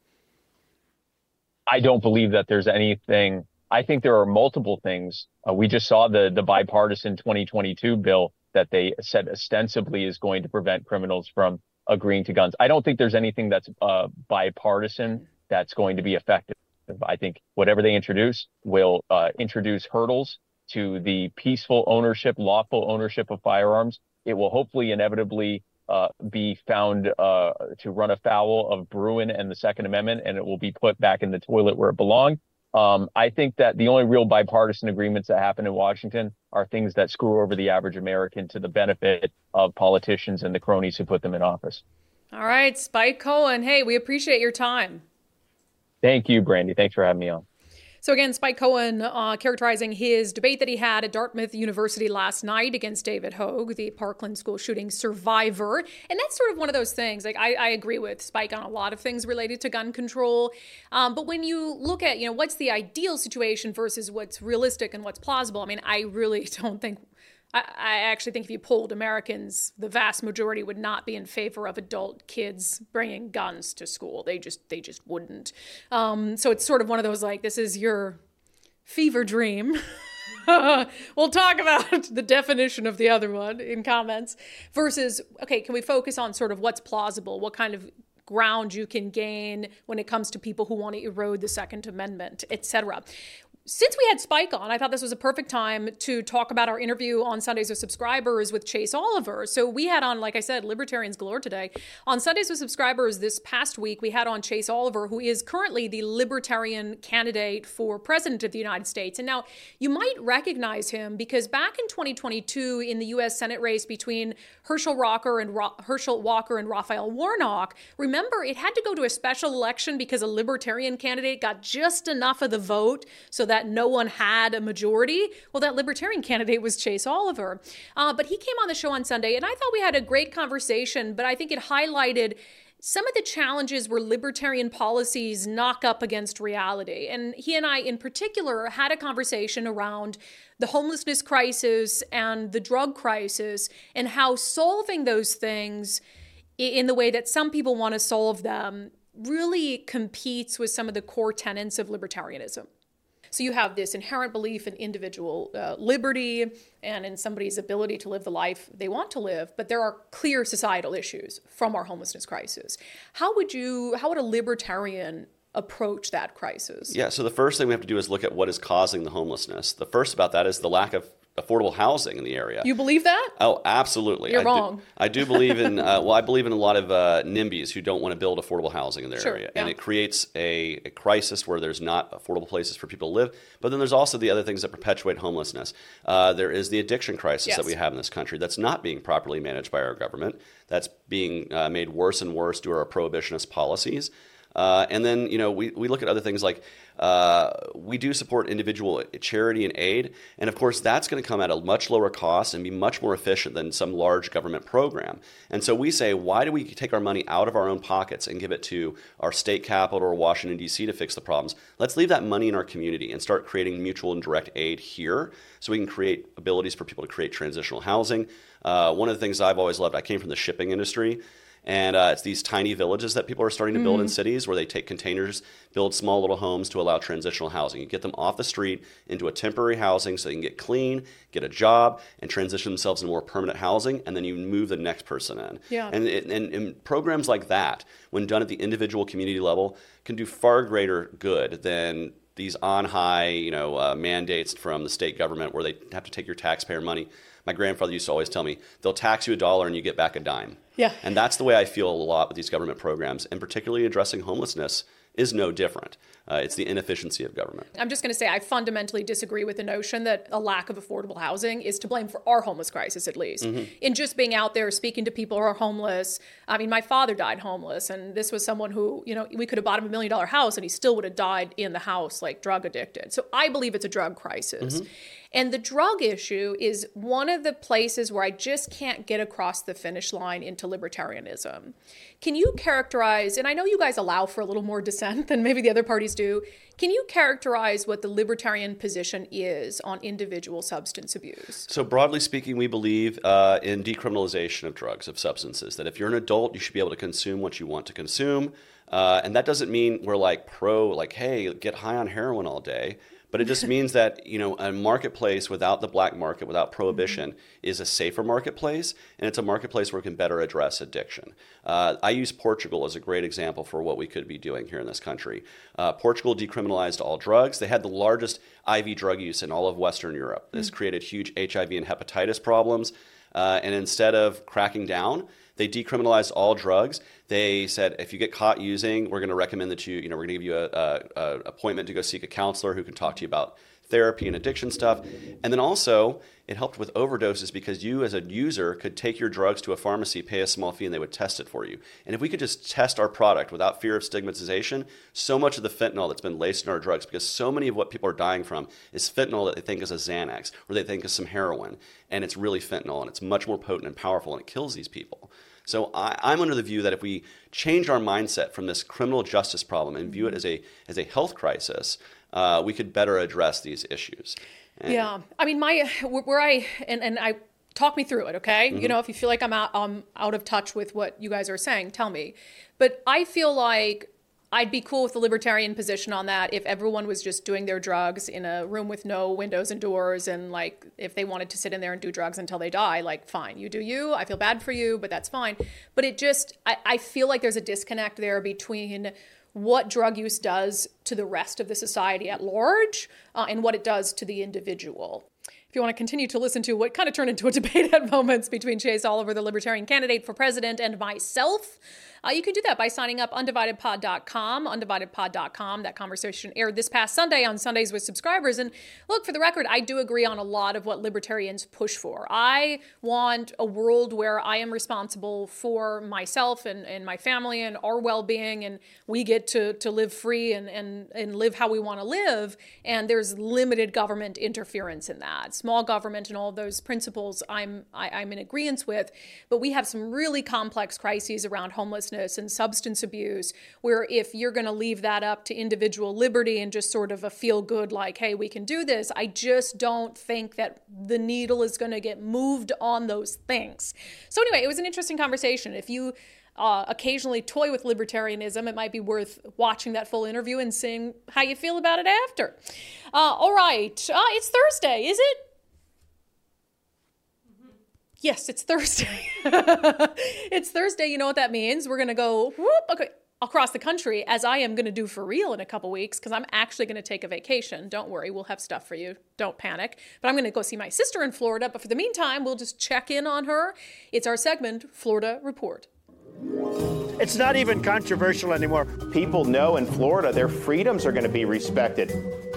I don't believe that there's anything. I think there are multiple things. Uh, we just saw the the bipartisan twenty twenty-two bill that they said ostensibly is going to prevent criminals from agreeing to guns. I don't think there's anything that's uh, bipartisan that's going to be effective. I think whatever they introduce will uh, introduce hurdles to the peaceful ownership, lawful ownership of firearms. It will hopefully inevitably uh, be found uh, to run afoul of Bruin and the Second Amendment, and it will be put back in the toilet where it belonged. Um, I think that the only real bipartisan agreements that happen in Washington are things that screw over the average American to the benefit of politicians and the cronies who put them in office. All right, Spike Cohen. Hey, we appreciate your time. Thank you, Brandy. Thanks for having me on. So again, Spike Cohen uh, characterizing his debate that he had at Dartmouth University last night against David Hogue, the Parkland school shooting survivor. And that's sort of one of those things, like I, I agree with Spike on a lot of things related to gun control. Um, but when you look at, you know, what's the ideal situation versus what's realistic and what's plausible, I mean, I really don't think, I, I actually think if you polled Americans, the vast majority would not be in favor of adult kids bringing guns to school. They just they just wouldn't. Um, so it's sort of one of those, like, this is your fever dream. We'll talk about the definition of the other one in comments versus, okay, can we focus on sort of what's plausible, what kind of ground you can gain when it comes to people who want to erode the Second Amendment, et cetera. Since we had Spike on, I thought this was a perfect time to talk about our interview on Sundays with Subscribers with Chase Oliver. So we had on, like I said, Libertarians galore today. On Sundays with Subscribers this past week, we had on Chase Oliver, who is currently the Libertarian candidate for President of the United States. And now you might recognize him because back in twenty twenty-two in the U S Senate race between Herschel Walker and Ro- Herschel Walker and Raphael Warnock, remember it had to go to a special election because a Libertarian candidate got just enough of the vote so that that no one had a majority. Well, that Libertarian candidate was Chase Oliver. Uh, but he came on the show on Sunday, and I thought we had a great conversation, but I think it highlighted some of the challenges where libertarian policies knock up against reality. And he and I, in particular, had a conversation around the homelessness crisis and the drug crisis and how solving those things in the way that some people want to solve them really competes with some of the core tenets of libertarianism. So you have this inherent belief in individual uh, liberty and in somebody's ability to live the life they want to live, but there are clear societal issues from our homelessness crisis. How would you, how would a libertarian approach that crisis? Yeah, so the first thing we have to do is look at what is causing the homelessness. The first about that is the lack of affordable housing in the area. You believe that? Oh, absolutely. You're I wrong. Do, I do believe in, uh, well, I believe in a lot of uh, NIMBYs who don't want to build affordable housing in their sure, area. Yeah. And it creates a, a crisis where there's not affordable places for people to live. But then there's also the other things that perpetuate homelessness. Uh, there is the addiction crisis yes. that we have in this country that's not being properly managed by our government. That's being uh, made worse and worse due to our prohibitionist policies. Uh, and then, you know, we, we look at other things like uh, we do support individual charity and aid. And of course, that's going to come at a much lower cost and be much more efficient than some large government program. And so we say, why do we take our money out of our own pockets and give it to our state capital or Washington, D C to fix the problems? Let's leave that money in our community and start creating mutual and direct aid here so we can create abilities for people to create transitional housing. Uh, one of the things I've always loved, I came from the shipping industry. And uh, it's these tiny villages that people are starting to build mm. in cities where they take containers, build small little homes to allow transitional housing. You get them off the street into a temporary housing so they can get clean, get a job, and transition themselves into more permanent housing, and then you move the next person in. Yeah. And, it, and, and programs like that, when done at the individual community level, can do far greater good than these on-high, you know, uh, mandates from the state government where they have to take your taxpayer money. My grandfather used to always tell me, they'll tax you a dollar and you get back a dime. Yeah. And that's the way I feel a lot with these government programs, and particularly addressing homelessness is no different. Uh, it's the inefficiency of government. I'm just going to say I fundamentally disagree with the notion that a lack of affordable housing is to blame for our homeless crisis, at least. Mm-hmm. In just being out there speaking to people who are homeless. I mean, my father died homeless, and this was someone who, you know, we could have bought him a million dollar house and he still would have died in the house, like drug addicted. So I believe it's a drug crisis. Mm-hmm. And the drug issue is one of the places where I just can't get across the finish line into libertarianism. Can you characterize, and I know you guys allow for a little more dissent than maybe the other parties do, can you characterize what the libertarian position is on individual substance abuse? So broadly speaking, we believe uh, in decriminalization of drugs, of substances, that if you're an adult, you should be able to consume what you want to consume. Uh, and that doesn't mean we're like pro, like, hey, get high on heroin all day. But it just means that, you know, a marketplace without the black market, without prohibition, is a safer marketplace, and it's a marketplace where we can better address addiction. Uh, I use Portugal as a great example for what we could be doing here in this country. Uh, Portugal decriminalized all drugs. They had the largest I V drug use in all of Western Europe. This mm-hmm. created huge H I V and hepatitis problems. Uh, and instead of cracking down, they decriminalized all drugs. They said, if you get caught using, we're going to recommend that you, you know, we're going to give you a, a, a appointment to go seek a counselor who can talk to you about therapy and addiction stuff. And then also, it helped with overdoses because you as a user could take your drugs to a pharmacy, pay a small fee, and they would test it for you. And if we could just test our product without fear of stigmatization, so much of the fentanyl that's been laced in our drugs, because so many of what people are dying from is fentanyl that they think is a Xanax, or they think is some heroin, and it's really fentanyl, and it's much more potent and powerful, and it kills these people. So I, I'm under the view that if we change our mindset from this criminal justice problem and view it as a as a health crisis, uh, we could better address these issues. And yeah, I mean, my where I and, and I talk me through it, okay? Mm-hmm. You know, if you feel like I'm out, um, out of touch with what you guys are saying, tell me. But I feel like I'd be cool with the libertarian position on that if everyone was just doing their drugs in a room with no windows and doors, and like if they wanted to sit in there and do drugs until they die, like fine, you do you. I feel bad for you, but that's fine. But it just, I, I feel like there's a disconnect there between what drug use does to the rest of the society at large uh, and what it does to the individual. If you want to continue to listen to what kind of turned into a debate at moments between Chase Oliver, the Libertarian candidate for president, and myself, uh, you can do that by signing up undivided pod dot com, undivided pod dot com. That conversation aired this past Sunday on Sundays with Subscribers. And look, for the record, I do agree on a lot of what libertarians push for. I want a world where I am responsible for myself and, and my family and our well-being, and we get to, to live free and, and, and live how we want to live. And there's limited government interference in that. Small government and all of those principles I'm, I, I'm in agreement with. But we have some really complex crises around homelessness and substance abuse, where if you're going to leave that up to individual liberty and just sort of a feel good, like, hey, we can do this, I just don't think that the needle is going to get moved on those things. So anyway, it was an interesting conversation. If you uh, occasionally toy with libertarianism, it might be worth watching that full interview and seeing how you feel about it after. Uh, all right. Uh, it's Thursday, is it? Yes, it's Thursday. It's Thursday. You know what that means? We're going to go, whoop, okay. across the country, as I am going to do for real in a couple weeks, because I'm actually going to take a vacation. Don't worry, we'll have stuff for you. Don't panic. But I'm going to go see my sister in Florida. But for the meantime, we'll just check in on her. It's our segment, Florida Report. It's not even controversial anymore. People know in Florida their freedoms are going to be respected.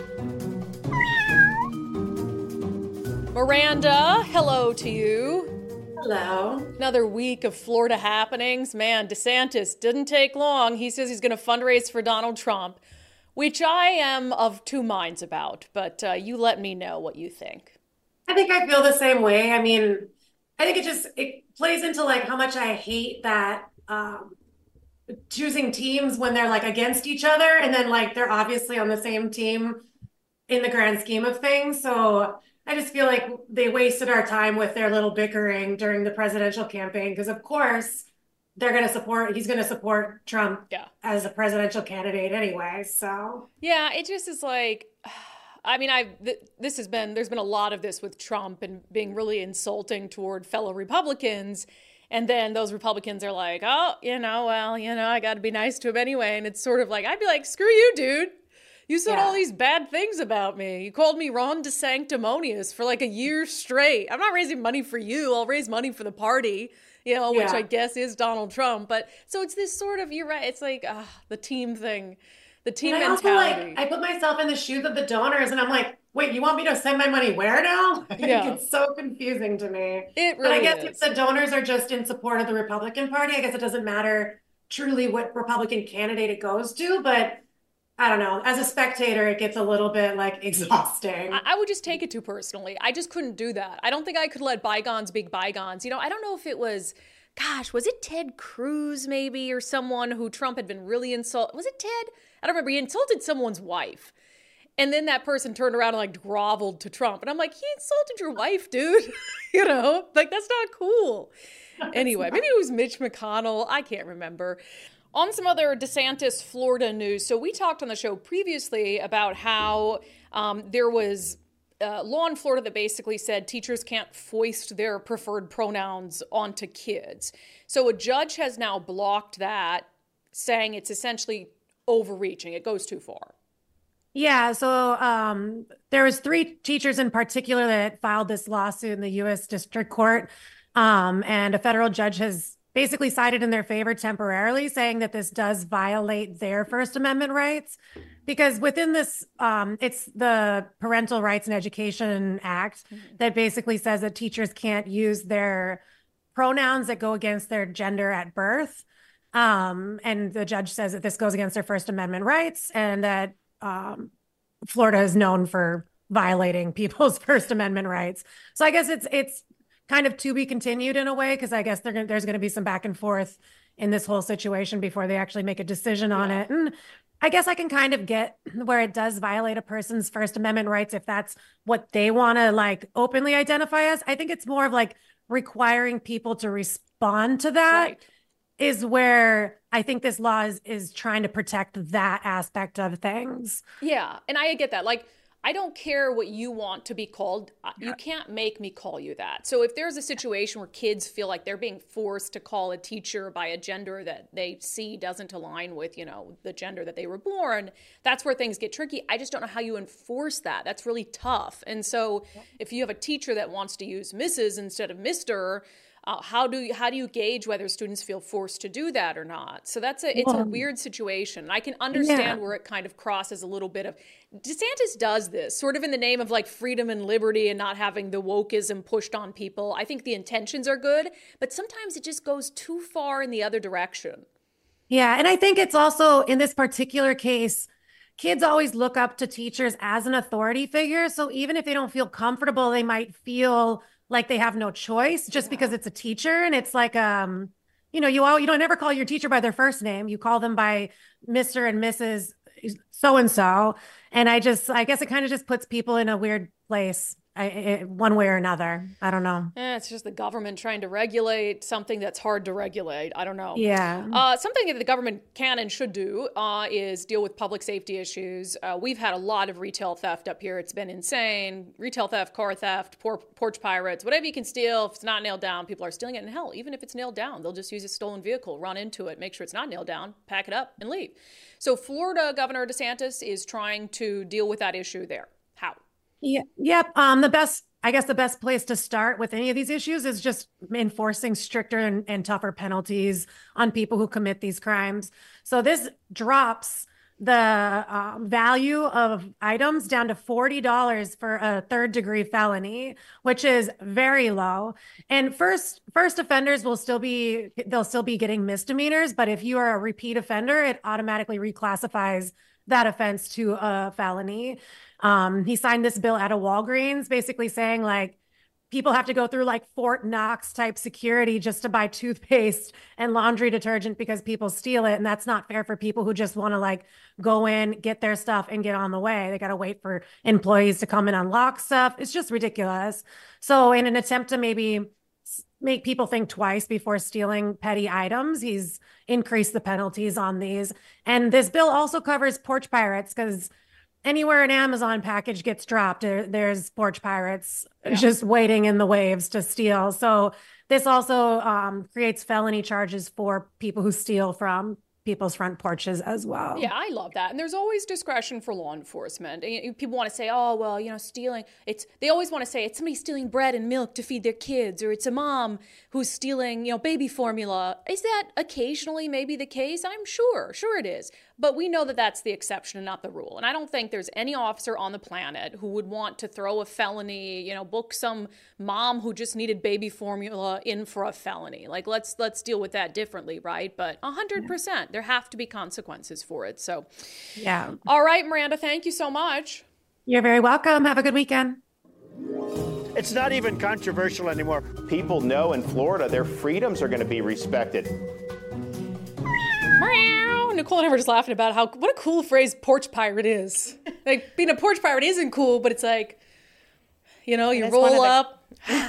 Miranda, hello to you. Hello. Another week of Florida happenings. Man, DeSantis didn't take long. He says he's going to fundraise for Donald Trump, which I am of two minds about, but uh, you let me know what you think. I think I feel the same way. I mean, I think it just, it plays into like how much I hate that um, choosing teams when they're like against each other and then like they're obviously on the same team in the grand scheme of things. So I just feel like they wasted our time with their little bickering during the presidential campaign because, of course, they're going to support, he's going to support Trump yeah. as a presidential candidate anyway, so. Yeah, it just is like, I mean, I th- this has been, there's been a lot of this with Trump and being really insulting toward fellow Republicans. And then those Republicans are like, oh, you know, well, you know, I got to be nice to him anyway. And it's sort of like, I'd be like, screw you, dude. You said yeah. all these bad things about me. You called me Ron DeSanctimonious for like a year straight. I'm not raising money for you. I'll raise money for the party, you know, which yeah. I guess is Donald Trump. But so it's this sort of, you're right. It's like uh, the team thing, the team and I mentality. Also, like, I put myself in the shoes of the donors and I'm like, wait, you want me to send my money where now? I think yeah. it's so confusing to me. It really But I guess is. if the donors are just in support of the Republican Party, I guess it doesn't matter truly what Republican candidate it goes to. But I don't know. As a spectator, it gets a little bit like exhausting. I would just take it too personally. I just couldn't do that. I don't think I could let bygones be bygones. You know, I don't know if it was, gosh, was it Ted Cruz maybe or someone who Trump had been really insulted? Was it Ted? I don't remember. He insulted someone's wife. And then that person turned around and like groveled to Trump. And I'm like, he insulted your wife, dude. You know, like that's not cool. Anyway, maybe it was Mitch McConnell. I can't remember. On some other DeSantis Florida news, so we talked on the show previously about how um, there was uh, law in Florida that basically said teachers can't foist their preferred pronouns onto kids. So a judge has now blocked that, saying it's essentially overreaching. It goes too far. Yeah, so um, there was three teachers in particular that filed this lawsuit in the U S District Court, um, and a federal judge has basically sided in their favor temporarily, saying that this does violate their First Amendment rights. Because within this, um, it's the Parental Rights and Education Act mm-hmm. that basically says that teachers can't use their pronouns that go against their gender at birth. Um, and the judge says that this goes against their First Amendment rights and that um, Florida is known for violating people's First Amendment rights. So I guess it's it's kind of to be continued in a way, because I guess gonna, there's going to be some back and forth in this whole situation before they actually make a decision on yeah. it. And I guess I can kind of get where it does violate a person's First Amendment rights if that's what they want to like openly identify as. I think it's more of like requiring people to respond to that right. is where I think this law is, is trying to protect that aspect of things. Yeah, and I get that. Like, I don't care what you want to be called. You can't make me call you that. So if there's a situation where kids feel like they're being forced to call a teacher by a gender that they see doesn't align with, you know, the gender that they were born, that's where things get tricky. I just don't know how you enforce that. That's really tough. And so if you have a teacher that wants to use Missus instead of Mister, Uh, how do you, how do you gauge whether students feel forced to do that or not? So that's a it's a weird situation. I can understand yeah. where it kind of crosses a little bit of DeSantis does this sort of in the name of like freedom and liberty and not having the wokeism pushed on people. I think the intentions are good, but sometimes it just goes too far in the other direction. Yeah, and I think it's also in this particular case, kids always look up to teachers as an authority figure. So even if they don't feel comfortable, they might feel like they have no choice just yeah. because it's a teacher. And it's like, um, you know, you all, you don't ever call your teacher by their first name. You call them by Mister and Missus so-and-so. And I just, I guess it kind of just puts people in a weird place I, it, one way or another. I don't know. Eh, it's just the government trying to regulate something that's hard to regulate. I don't know. Yeah. Uh, something that the government can and should do uh, is deal with public safety issues. Uh, we've had a lot of retail theft up here. It's been insane. Retail theft, car theft, por- porch pirates, whatever you can steal. If it's not nailed down, people are stealing it. And hell, even if it's nailed down, they'll just use a stolen vehicle, run into it, make sure it's not nailed down, pack it up, and leave. So Florida Governor DeSantis is trying to deal with that issue there. How? Yeah, yep. Um, the best, I guess the best place to start with any of these issues is just enforcing stricter and, and tougher penalties on people who commit these crimes. So this drops the uh, value of items down to forty dollars for a third degree felony, which is very low. And first, first offenders will still be, they'll still be getting misdemeanors, but if you are a repeat offender, it automatically reclassifies that offense to a felony. Um, he signed this bill out of Walgreens, basically saying like people have to go through like Fort Knox type security just to buy toothpaste and laundry detergent because people steal it. And that's not fair for people who just want to like go in, get their stuff and get on the way. They got to wait for employees to come and unlock stuff. It's just ridiculous. So in an attempt to maybe make people think twice before stealing petty items, he's increased the penalties on these. And this bill also covers porch pirates because anywhere an Amazon package gets dropped, there, there's porch pirates yeah. just waiting in the waves to steal. So this also um, creates felony charges for people who steal from people's front porches as well. Yeah, I love that. And there's always discretion for law enforcement. People want to say, oh, well, you know, stealing, it's, they always want to say it's somebody stealing bread and milk to feed their kids, or it's a mom who's stealing, you know, baby formula. Is that occasionally maybe the case? I'm sure, sure it is. But we know that that's the exception and not the rule. And I don't think there's any officer on the planet who would want to throw a felony, you know, book some mom who just needed baby formula in for a felony. Like, let's let's deal with that differently, right? But one hundred percent, there have to be consequences for it. So, yeah. All right, Miranda, thank you so much. You're very welcome. Have a good weekend. It's not even controversial anymore. People know in Florida their freedoms are going to be respected. Nicole and I were just laughing about how, what a cool phrase porch pirate is. Like, being a porch pirate isn't cool, but it's like, you know, you roll the... up.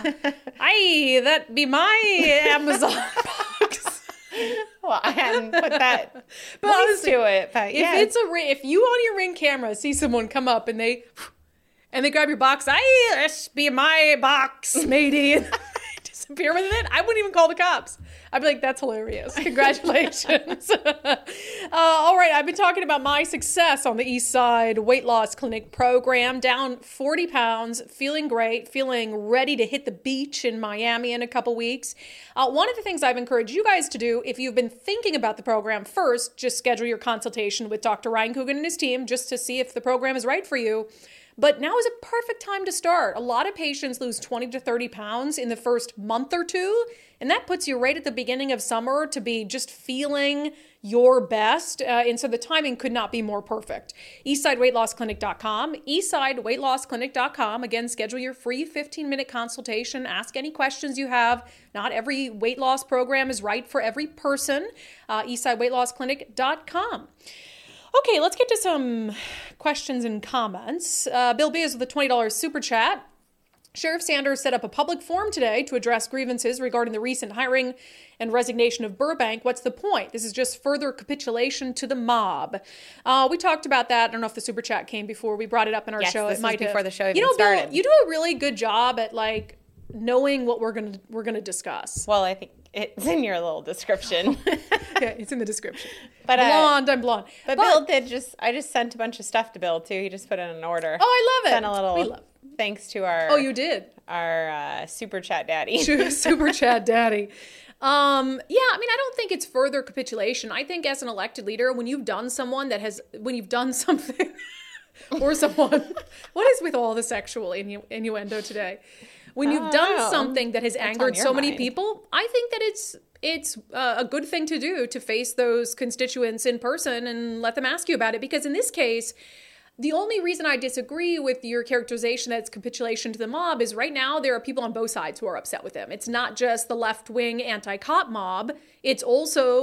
Aye, that'd be my Amazon box. Well, I hadn't put that voice to it, but yeah. If it's a if you on your Ring camera see someone come up and they and they grab your box, aye, this be my box, matey, and disappear with it, I wouldn't even call the cops. I'd be like, that's hilarious. Congratulations. uh, all right, I've been talking about my success on the East Side Weight Loss Clinic program. Down forty pounds, feeling great, feeling ready to hit the beach in Miami in a couple weeks. Uh, one of the things I've encouraged you guys to do, if you've been thinking about the program, first, just schedule your consultation with Doctor Ryan Coogan and his team just to see if the program is right for you. But now is a perfect time to start. A lot of patients lose twenty to thirty pounds in the first month or two, and that puts you right at the beginning of summer to be just feeling your best. Uh, and so the timing could not be more perfect. eastside weight loss clinic dot com, eastside weight loss clinic dot com. Again, schedule your free fifteen minute consultation. Ask any questions you have. Not every weight loss program is right for every person. Uh, eastside weight loss clinic dot com. Okay, let's get to some questions and comments. Uh, Bill B is with a twenty dollars super chat. Sheriff Sanders set up a public forum today to address grievances regarding the recent hiring and resignation of Burbank. What's the point? This is just further capitulation to the mob. Uh, we talked about that. I don't know if the super chat came before we brought it up in our yes, show. This it might was before have. the show even you know, started. Bill, you do a really good job at like knowing what we're gonna we're gonna discuss. Well, I think it's in your little description. Yeah, it's in the description. But uh, blonde, I'm blonde. But, but Bill did just. I just sent a bunch of stuff to Bill too. He just put in an order. Oh, I love it. Sent a little. We love. Thanks to our. Oh, you did. Our uh, super chat daddy. Super chat daddy. Um, yeah, I mean, I don't think it's further capitulation. I think as an elected leader, when you've done someone that has, when you've done something, or someone, what is with all the sexual innu- innuendo today? When you've done know. something that has That's angered so mind. many people, I think that it's it's uh, a good thing to do to face those constituents in person and let them ask you about it. Because in this case, the only reason I disagree with your characterization that it's capitulation to the mob is right now there are people on both sides who are upset with him. It's not just the left-wing anti-cop mob. It's also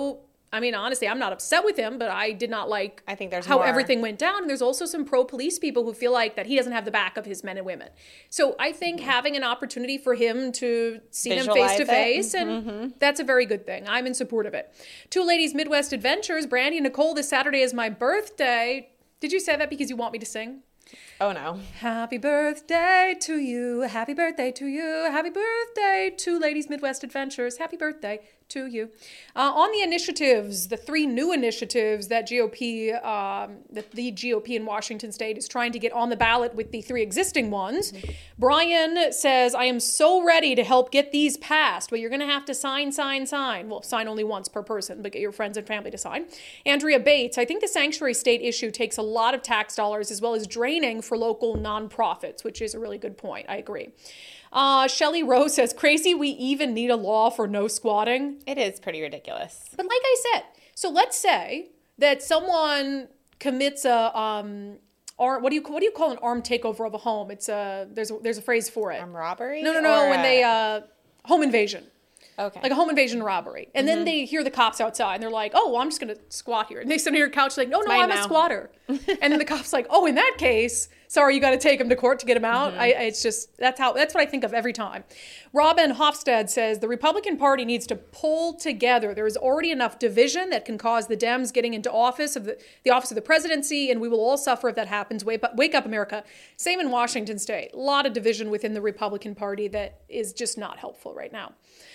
I mean, honestly, I'm not upset with him, but I did not like I think there's how more. everything went down. And there's also some pro-police people who feel like that he doesn't have the back of his men and women. So I think mm-hmm. having an opportunity for him to see Visualize them face to face, and mm-hmm. that's a very good thing. I'm in support of it. Two Ladies Midwest Adventures, Brandy and Nicole, this Saturday is my birthday. Did you say that because you want me to sing? Oh, no. Happy birthday to you. Happy birthday to you. Happy birthday to Ladies Midwest Adventures. Happy birthday to you. Uh, on the initiatives, the three new initiatives that G O P, um, that the G O P in Washington State is trying to get on the ballot with the three existing ones. Mm-hmm. Brian says, I am so ready to help get these passed, but you're going to have to sign, sign, sign. Well, sign only once per person, but get your friends and family to sign. Andrea Bates, I think the sanctuary state issue takes a lot of tax dollars as well as draining for local nonprofits, which is a really good point. I agree. Uh, Shelly Rose says, crazy we even need a law for no squatting. It is pretty ridiculous. But like I said, so let's say that someone commits a, um, or what do you what do you call an armed takeover of a home? It's a, there's a, there's a phrase for it. Armed robbery? No, no, no, when a... they, uh, home invasion. Okay. Like a home invasion robbery. And mm-hmm. then they hear the cops outside and they're like, oh, well, I'm just going to squat here. And they sit on your couch like, no, no, I'm now. a squatter. And then the cop's like, oh, in that case, sorry, you got to take him to court to get him out. Mm-hmm. I, it's just, that's how, that's what I think of every time. Robin Hofstad says, the Republican Party needs to pull together. There is already enough division that can cause the Dems getting into office of the, the office of the presidency, and we will all suffer if that happens. Wake up, wake up, America. Same in Washington State. A lot of division within the Republican Party that is just not helpful right now.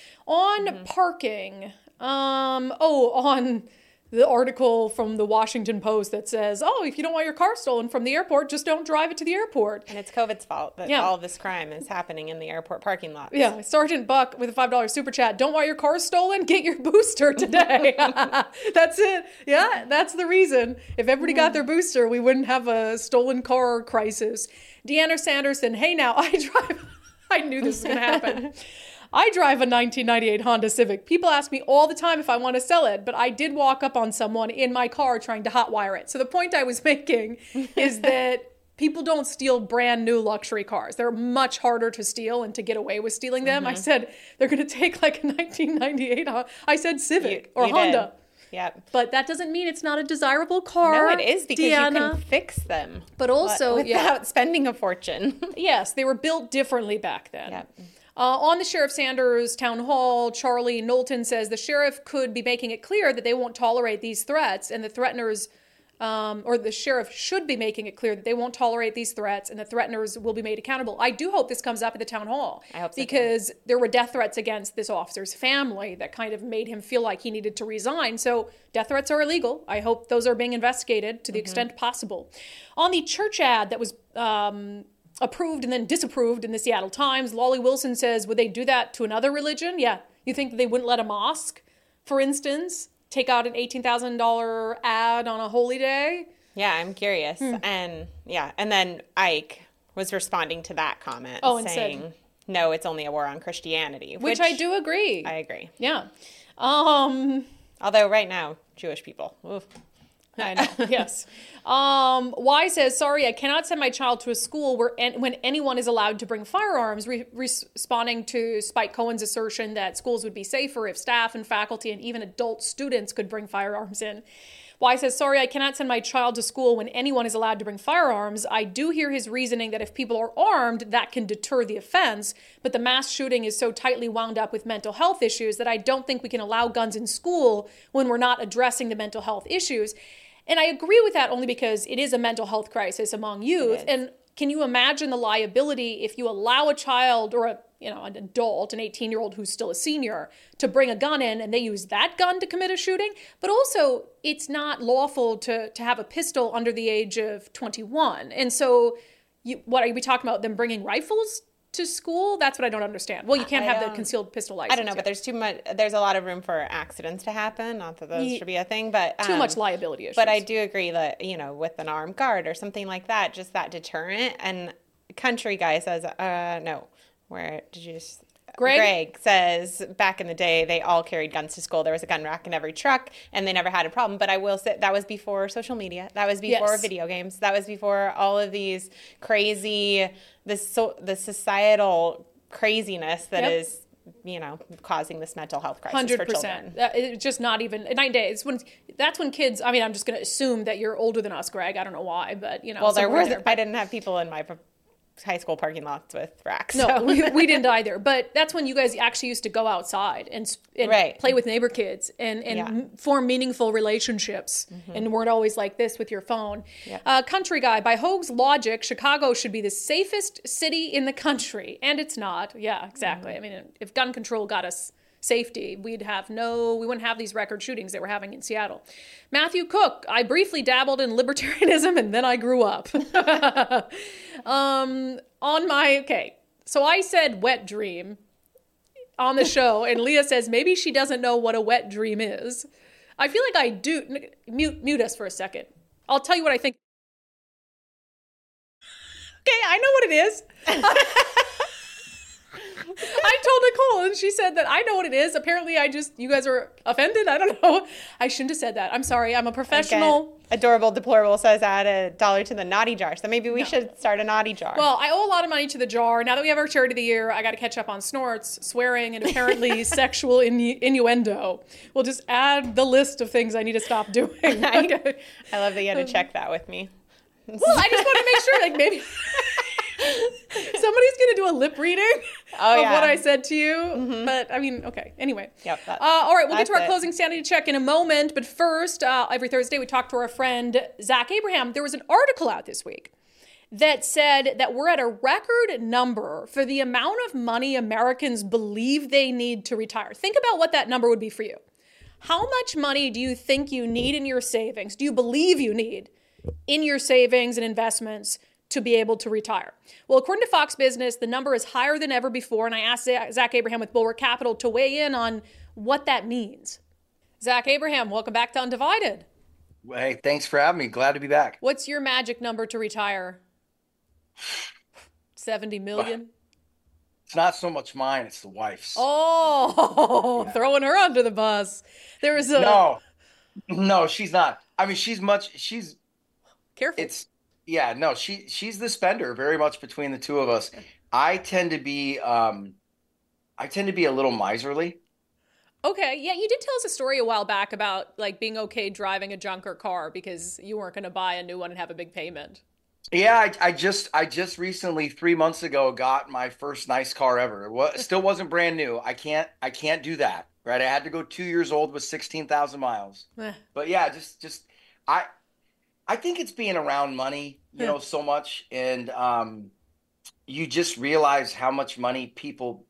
On mm-hmm. parking, um, oh, on the article from the Washington Post that says, oh, if you don't want your car stolen from the airport, just don't drive it to the airport. And it's COVID's fault that yeah. all of this crime is happening in the airport parking lot. Yeah, Sergeant Buck with a five dollar super chat. Don't want your car stolen? Get your booster today. That's it. Yeah, that's the reason. If everybody got their booster, we wouldn't have a stolen car crisis. Deanna Sanderson, hey now, I drive. I knew this was going to happen. I drive a nineteen ninety-eight Honda Civic. People ask me all the time if I want to sell it, but I did walk up on someone in my car trying to hotwire it. So the point I was making is that people don't steal brand new luxury cars. They're much harder to steal and to get away with stealing them. Mm-hmm. I said they're going to take like a nineteen ninety-eight. I said Civic you, or you Honda. Did. Yep. But that doesn't mean it's not a desirable car. No, it is because Deanna. You can fix them. But also, without yeah. spending a fortune. Yes, they were built differently back then. Yep. Uh, on the Sheriff Sanders town hall, Charlie Knowlton says the sheriff could be making it clear that they won't tolerate these threats, and the threateners, um, or the sheriff should be making it clear that they won't tolerate these threats, and the threateners will be made accountable. I do hope this comes up at the town hall. I hope so. Because there were death threats against this officer's family that kind of made him feel like he needed to resign. So death threats are illegal. I hope those are being investigated to the mm-hmm. extent possible. On the church ad that was Um, approved and then disapproved in the Seattle Times, Lolly Wilson says, would they do that to another religion? Yeah. You think they wouldn't let a mosque, for instance, take out an eighteen thousand dollars ad on a holy day? Yeah, I'm curious. Hmm. And yeah, and then Ike was responding to that comment oh, and saying, said, no, it's only a war on Christianity. Which, which I do agree. I agree. Yeah. Um, Although right now, Jewish people. Oof. I know, yes. Um, Y says, sorry, I cannot send my child to a school where en- when anyone is allowed to bring firearms, re- responding to Spike Cohen's assertion that schools would be safer if staff and faculty and even adult students could bring firearms in. Y says, sorry, I cannot send my child to school when anyone is allowed to bring firearms. I do hear his reasoning that if people are armed, that can deter the offense, but the mass shooting is so tightly wound up with mental health issues that I don't think we can allow guns in school when we're not addressing the mental health issues. And I agree with that only because it is a mental health crisis among youth. And can you imagine the liability if you allow a child or a you know an adult, an eighteen-year-old who's still a senior, to bring a gun in and they use that gun to commit a shooting? But also, it's not lawful to to have a pistol under the age of twenty-one. And so, you, what are we talking about? Them bringing rifles to school? That's what I don't understand. Well, you can't I have the concealed pistol license. I don't know, yet. But there's too much. There's a lot of room for accidents to happen. Not that those yeah. should be a thing, but um, too much liability issues. But I do agree that you know, with an armed guard or something like that, just that deterrent. And Country Guy says, uh, no, where did you? Just, Greg? Greg says back in the day they all carried guns to school. There was a gun rack in every truck, and they never had a problem. But I will say that was before social media. That was before yes. video games. That was before all of these crazy, the so the societal craziness that yep. is you know, causing this mental health crisis one hundred for percent. children. It's just not even nine days. When that's when kids. I mean, I'm just going to assume that you're older than us, Greg. I don't know why, but you know. Well, there were. There, I didn't have people in my high school parking lots with racks. No, so. we, we didn't either. But that's when you guys actually used to go outside and, and right. play with neighbor kids and, and yeah. form meaningful relationships mm-hmm. and weren't always like this with your phone. Yeah. Uh, country guy, by Hoag's logic, Chicago should be the safest city in the country. And it's not. Yeah, exactly. Mm-hmm. I mean, if gun control got us safety, we'd have no, we wouldn't have these record shootings that we're having in Seattle. Matthew Cook, I briefly dabbled in libertarianism and then I grew up. um, on my, okay, so I said wet dream on the show and Leah says maybe she doesn't know what a wet dream is. I feel like I do. Mute, mute us for a second. I'll tell you what I think. Okay, I know what it is. I told Nicole and she said that I know what it is. Apparently I just, you guys are offended. I don't know. I shouldn't have said that. I'm sorry. I'm a professional. Again, Adorable Deplorable says add a dollar to the naughty jar. So maybe we no. should start a naughty jar. Well, I owe a lot of money to the jar. Now that we have our charity of the year, I got to catch up on snorts, swearing, and apparently sexual innu- innuendo. We'll just add the list of things I need to stop doing. Okay. I love that you had to check that with me. Well, I just want to make sure, like maybe... Somebody's going to do a lip reading oh, of yeah. what I said to you. Mm-hmm. But, I mean, okay. Anyway. Yep, that, uh, all right, we'll get to our it. closing sanity check in a moment. But first, uh, every Thursday, we talk to our friend Zach Abraham. There was an article out this week that said that we're at a record number for the amount of money Americans believe they need to retire. Think about what that number would be for you. How much money do you think you need in your savings? Do you believe you need in your savings and investments to be able to retire? Well, according to Fox Business, the number is higher than ever before, and I asked Zach Abraham with Bulwark Capital to weigh in on what that means. Zach Abraham, welcome back to Undivided. Hey, thanks for having me. Glad to be back. What's your magic number to retire? seventy million? It's not so much mine, it's the wife's. Oh, throwing her under the bus. There was a... No, no, she's not. I mean, she's much, she's... Careful. It's... Yeah, no, she she's the spender very much between the two of us. I tend to be um I tend to be a little miserly. Okay. Yeah, you did tell us a story a while back about like being okay driving a junker car because you weren't going to buy a new one and have a big payment. Yeah, I, I just I just recently three months ago got my first nice car ever. It was, still wasn't brand new. I can't I can't do that. Right? I had to go two years old with sixteen thousand miles. But yeah, just just I I think it's being around money, you know, so much. And um, you just realize how much money people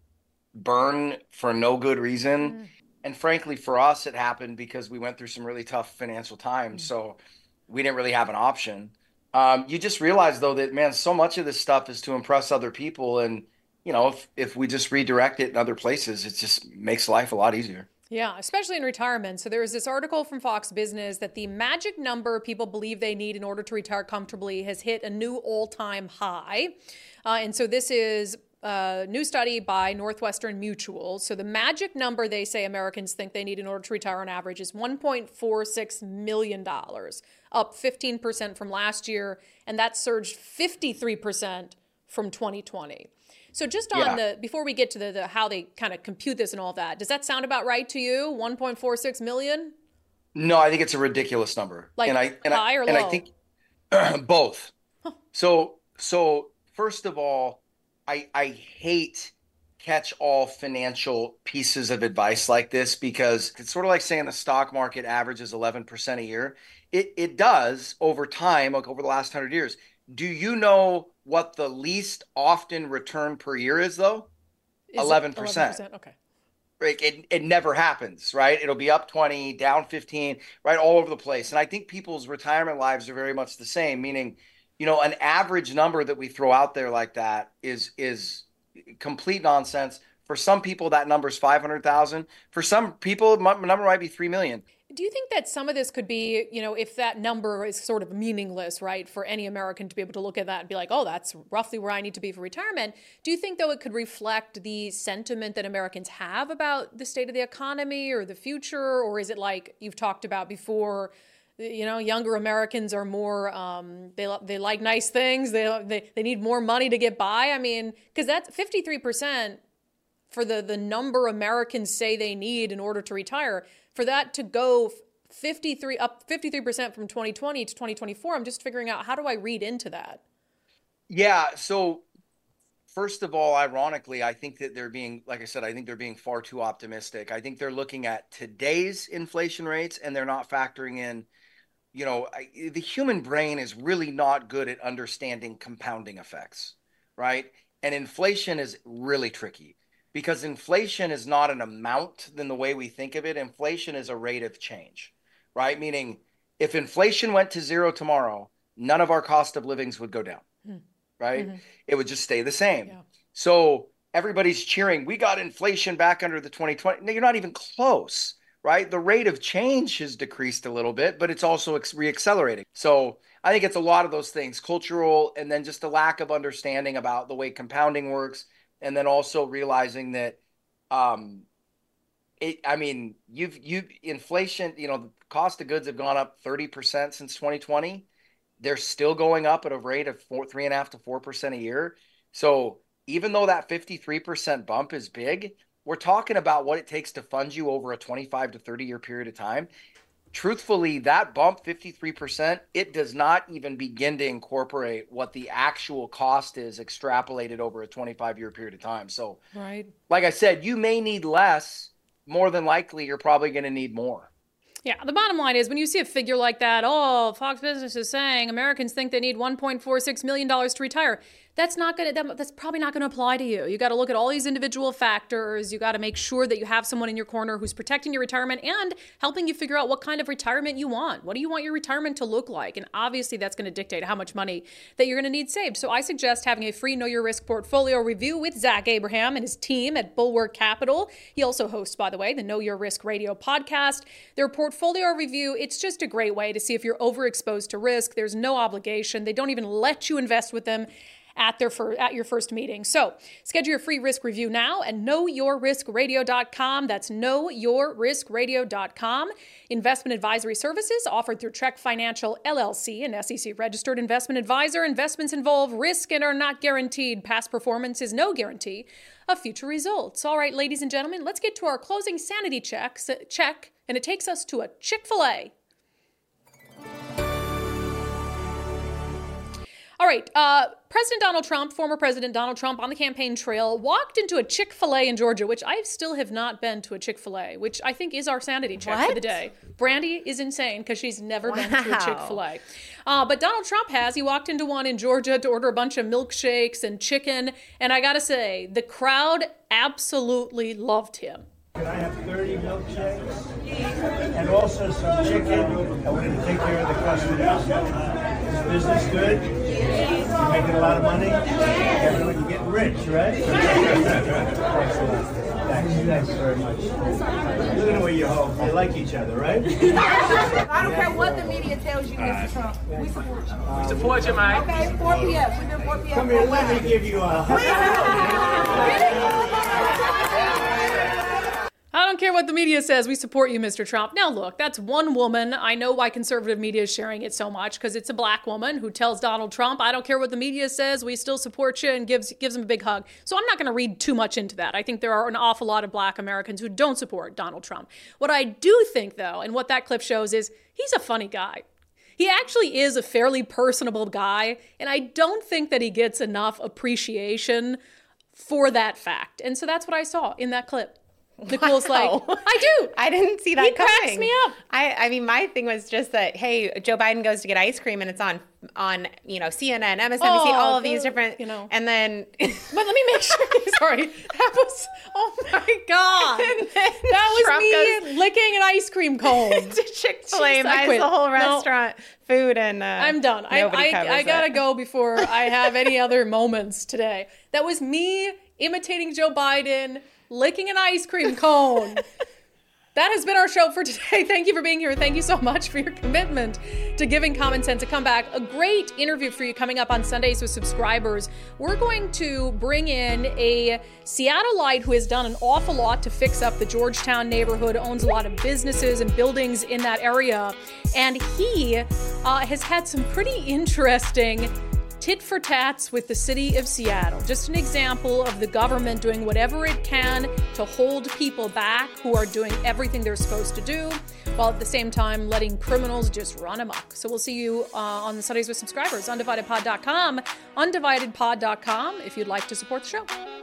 burn for no good reason. Mm. And frankly, for us, it happened because we went through some really tough financial times. Mm. So we didn't really have an option. Um, you just realize, though, that, man, so much of this stuff is to impress other people. And, you know, if, if we just redirect it in other places, it just makes life a lot easier. Yeah, especially in retirement. So there was this article from Fox Business that the magic number people believe they need in order to retire comfortably has hit a new all-time high. Uh, and so this is a new study by Northwestern Mutual. So the magic number they say Americans think they need in order to retire on average is one point four six million dollars, up fifteen percent from last year. And that surged fifty-three percent from twenty twenty. So just on yeah. the, before we get to the, the how they kind of compute this and all that, does that sound about right to you? one point four six million? No, I think it's a ridiculous number. Like and I, and high I, or and low? I think uh, both. Huh. So, so first of all, I, I hate catch-all financial pieces of advice like this because it's sort of like saying the stock market averages eleven percent a year. It, it does over time, like over the last hundred years. Do you know what the least often return per year is, though? Is eleven percent. eleven percent? Okay. Right. It, it never happens, right? It'll be up twenty, down fifteen, right? All over the place. And I think people's retirement lives are very much the same, meaning, you know, an average number that we throw out there like that is is complete nonsense. For some people, that number is five hundred thousand. For some people, the number might be three million. Do you think that some of this could be, you know, if that number is sort of meaningless, right, for any American to be able to look at that and be like, oh, that's roughly where I need to be for retirement. Do you think, though, it could reflect the sentiment that Americans have about the state of the economy or the future? Or is it like you've talked about before, you know, younger Americans are more, um, they they like nice things. They, they, they need more money to get by. I mean, because that's fifty-three percent for the, the number Americans say they need in order to retire, for that to go fifty-three up fifty-three percent from twenty twenty to twenty twenty-four, I'm just figuring out, how do I read into that? Yeah, so first of all, ironically, I think that they're being, like I said, I think they're being far too optimistic. I think they're looking at today's inflation rates and they're not factoring in, you know, I, the human brain is really not good at understanding compounding effects, right? And inflation is really tricky because inflation is not an amount in the way we think of it. Inflation is a rate of change, right? Meaning if inflation went to zero tomorrow, none of our cost of livings would go down. Hmm. Right? Mm-hmm. It would just stay the same. Yeah. So everybody's cheering, we got inflation back under the twenty twenty. No, you're not even close, right? The rate of change has decreased a little bit, but it's also reaccelerating. So I think it's a lot of those things, cultural, and then just a lack of understanding about the way compounding works. And then also realizing that, um, it, I mean, you've, you've inflation, you know, the cost of goods have gone up thirty percent since twenty twenty. They're still going up at a rate of four, three and a half to four percent a year. So even though that fifty-three percent bump is big, we're talking about what it takes to fund you over a twenty-five to thirty year period of time. Truthfully, that bump, fifty-three percent, it does not even begin to incorporate what the actual cost is extrapolated over a twenty-five year period of time. So, right. Like I said, you may need less. More than likely, you're probably going to need more. Yeah, the bottom line is when you see a figure like that, oh, Fox Business is saying Americans think they need one point four six million dollars to retire. That's not going to, that, that's probably not going to apply to you. You got to look at all these individual factors. You got to make sure that you have someone in your corner who's protecting your retirement and helping you figure out what kind of retirement you want. What do you want your retirement to look like? And obviously that's going to dictate how much money that you're going to need saved. So I suggest having a free Know Your Risk portfolio review with Zach Abraham and his team at Bulwark Capital. He also hosts, by the way, the Know Your Risk radio podcast. Their portfolio review, it's just a great way to see if you're overexposed to risk. There's no obligation. They don't even let you invest with them at their fir- at your first meeting. So schedule your free risk review now at know your risk radio dot com. That's know your risk radio dot com. Investment advisory services offered through Trek Financial L L C, an S E C registered investment advisor. Investments involve risk and are not guaranteed. Past performance is no guarantee of future results. All right, ladies and gentlemen, let's get to our closing sanity checks, check, and it takes us to a Chick-fil-A. All right, uh, President Donald Trump, former President Donald Trump on the campaign trail, walked into a Chick-fil-A in Georgia, which I still have not been to a Chick-fil-A, which I think is our sanity check what? for the day. Brandy is insane because she's never wow. been to a Chick-fil-A. Uh, but Donald Trump has. He walked into one in Georgia to order a bunch of milkshakes and chicken, and I gotta say, the crowd absolutely loved him. Can I have thirty milkshakes and also some chicken? I wanted to take care of the customers. Is business good? You're making a lot of money? Everyone, you're getting rich, right? Thanks a lot. Thanks, thanks very much. Look at the way you hold. You like each other, right? I don't care what the media tells you, Mister Trump. We support you. We support you, man. Okay, four p.m. We've been four p.m. Come here, let me give you a I don't care what the media says. We support you, Mister Trump. Now, look, that's one woman. I know why conservative media is sharing it so much, because it's a black woman who tells Donald Trump, I don't care what the media says. We still support you, and gives gives him a big hug. So I'm not going to read too much into that. I think there are an awful lot of black Americans who don't support Donald Trump. What I do think, though, and what that clip shows is he's a funny guy. He actually is a fairly personable guy, and I don't think that he gets enough appreciation for that fact. And so that's what I saw in that clip. Nicole's wow. like, I do. I didn't see that he coming. Cracks me up. I, I mean, my thing was just that, hey, Joe Biden goes to get ice cream and it's on, on you know, C N N, M S N B C, oh, all of these different, you know. And then. But let me make sure. Sorry. That was, oh my God. That was Trump me goes, licking an ice cream cone. to Chick-fil-A, buys the whole restaurant, no. food, and uh, I'm done. I, I, I gotta go before I have any other moments today. That was me imitating Joe Biden, licking an ice cream cone. That has been our show for today. Thank you for being here. Thank you so much for your commitment to giving Common Sense a comeback. A great interview for you coming up on Sundays with subscribers. We're going to bring in a Seattleite who has done an awful lot to fix up the Georgetown neighborhood, owns a lot of businesses and buildings in that area. And he uh, has had some pretty interesting tit for tats with the city of Seattle. Just an example of the government doing whatever it can to hold people back who are doing everything they're supposed to do, while at the same time letting criminals just run amok. So we'll see you uh, on the Sundays with Subscribers, undivided pod dot com, undivided pod dot com, if you'd like to support the show.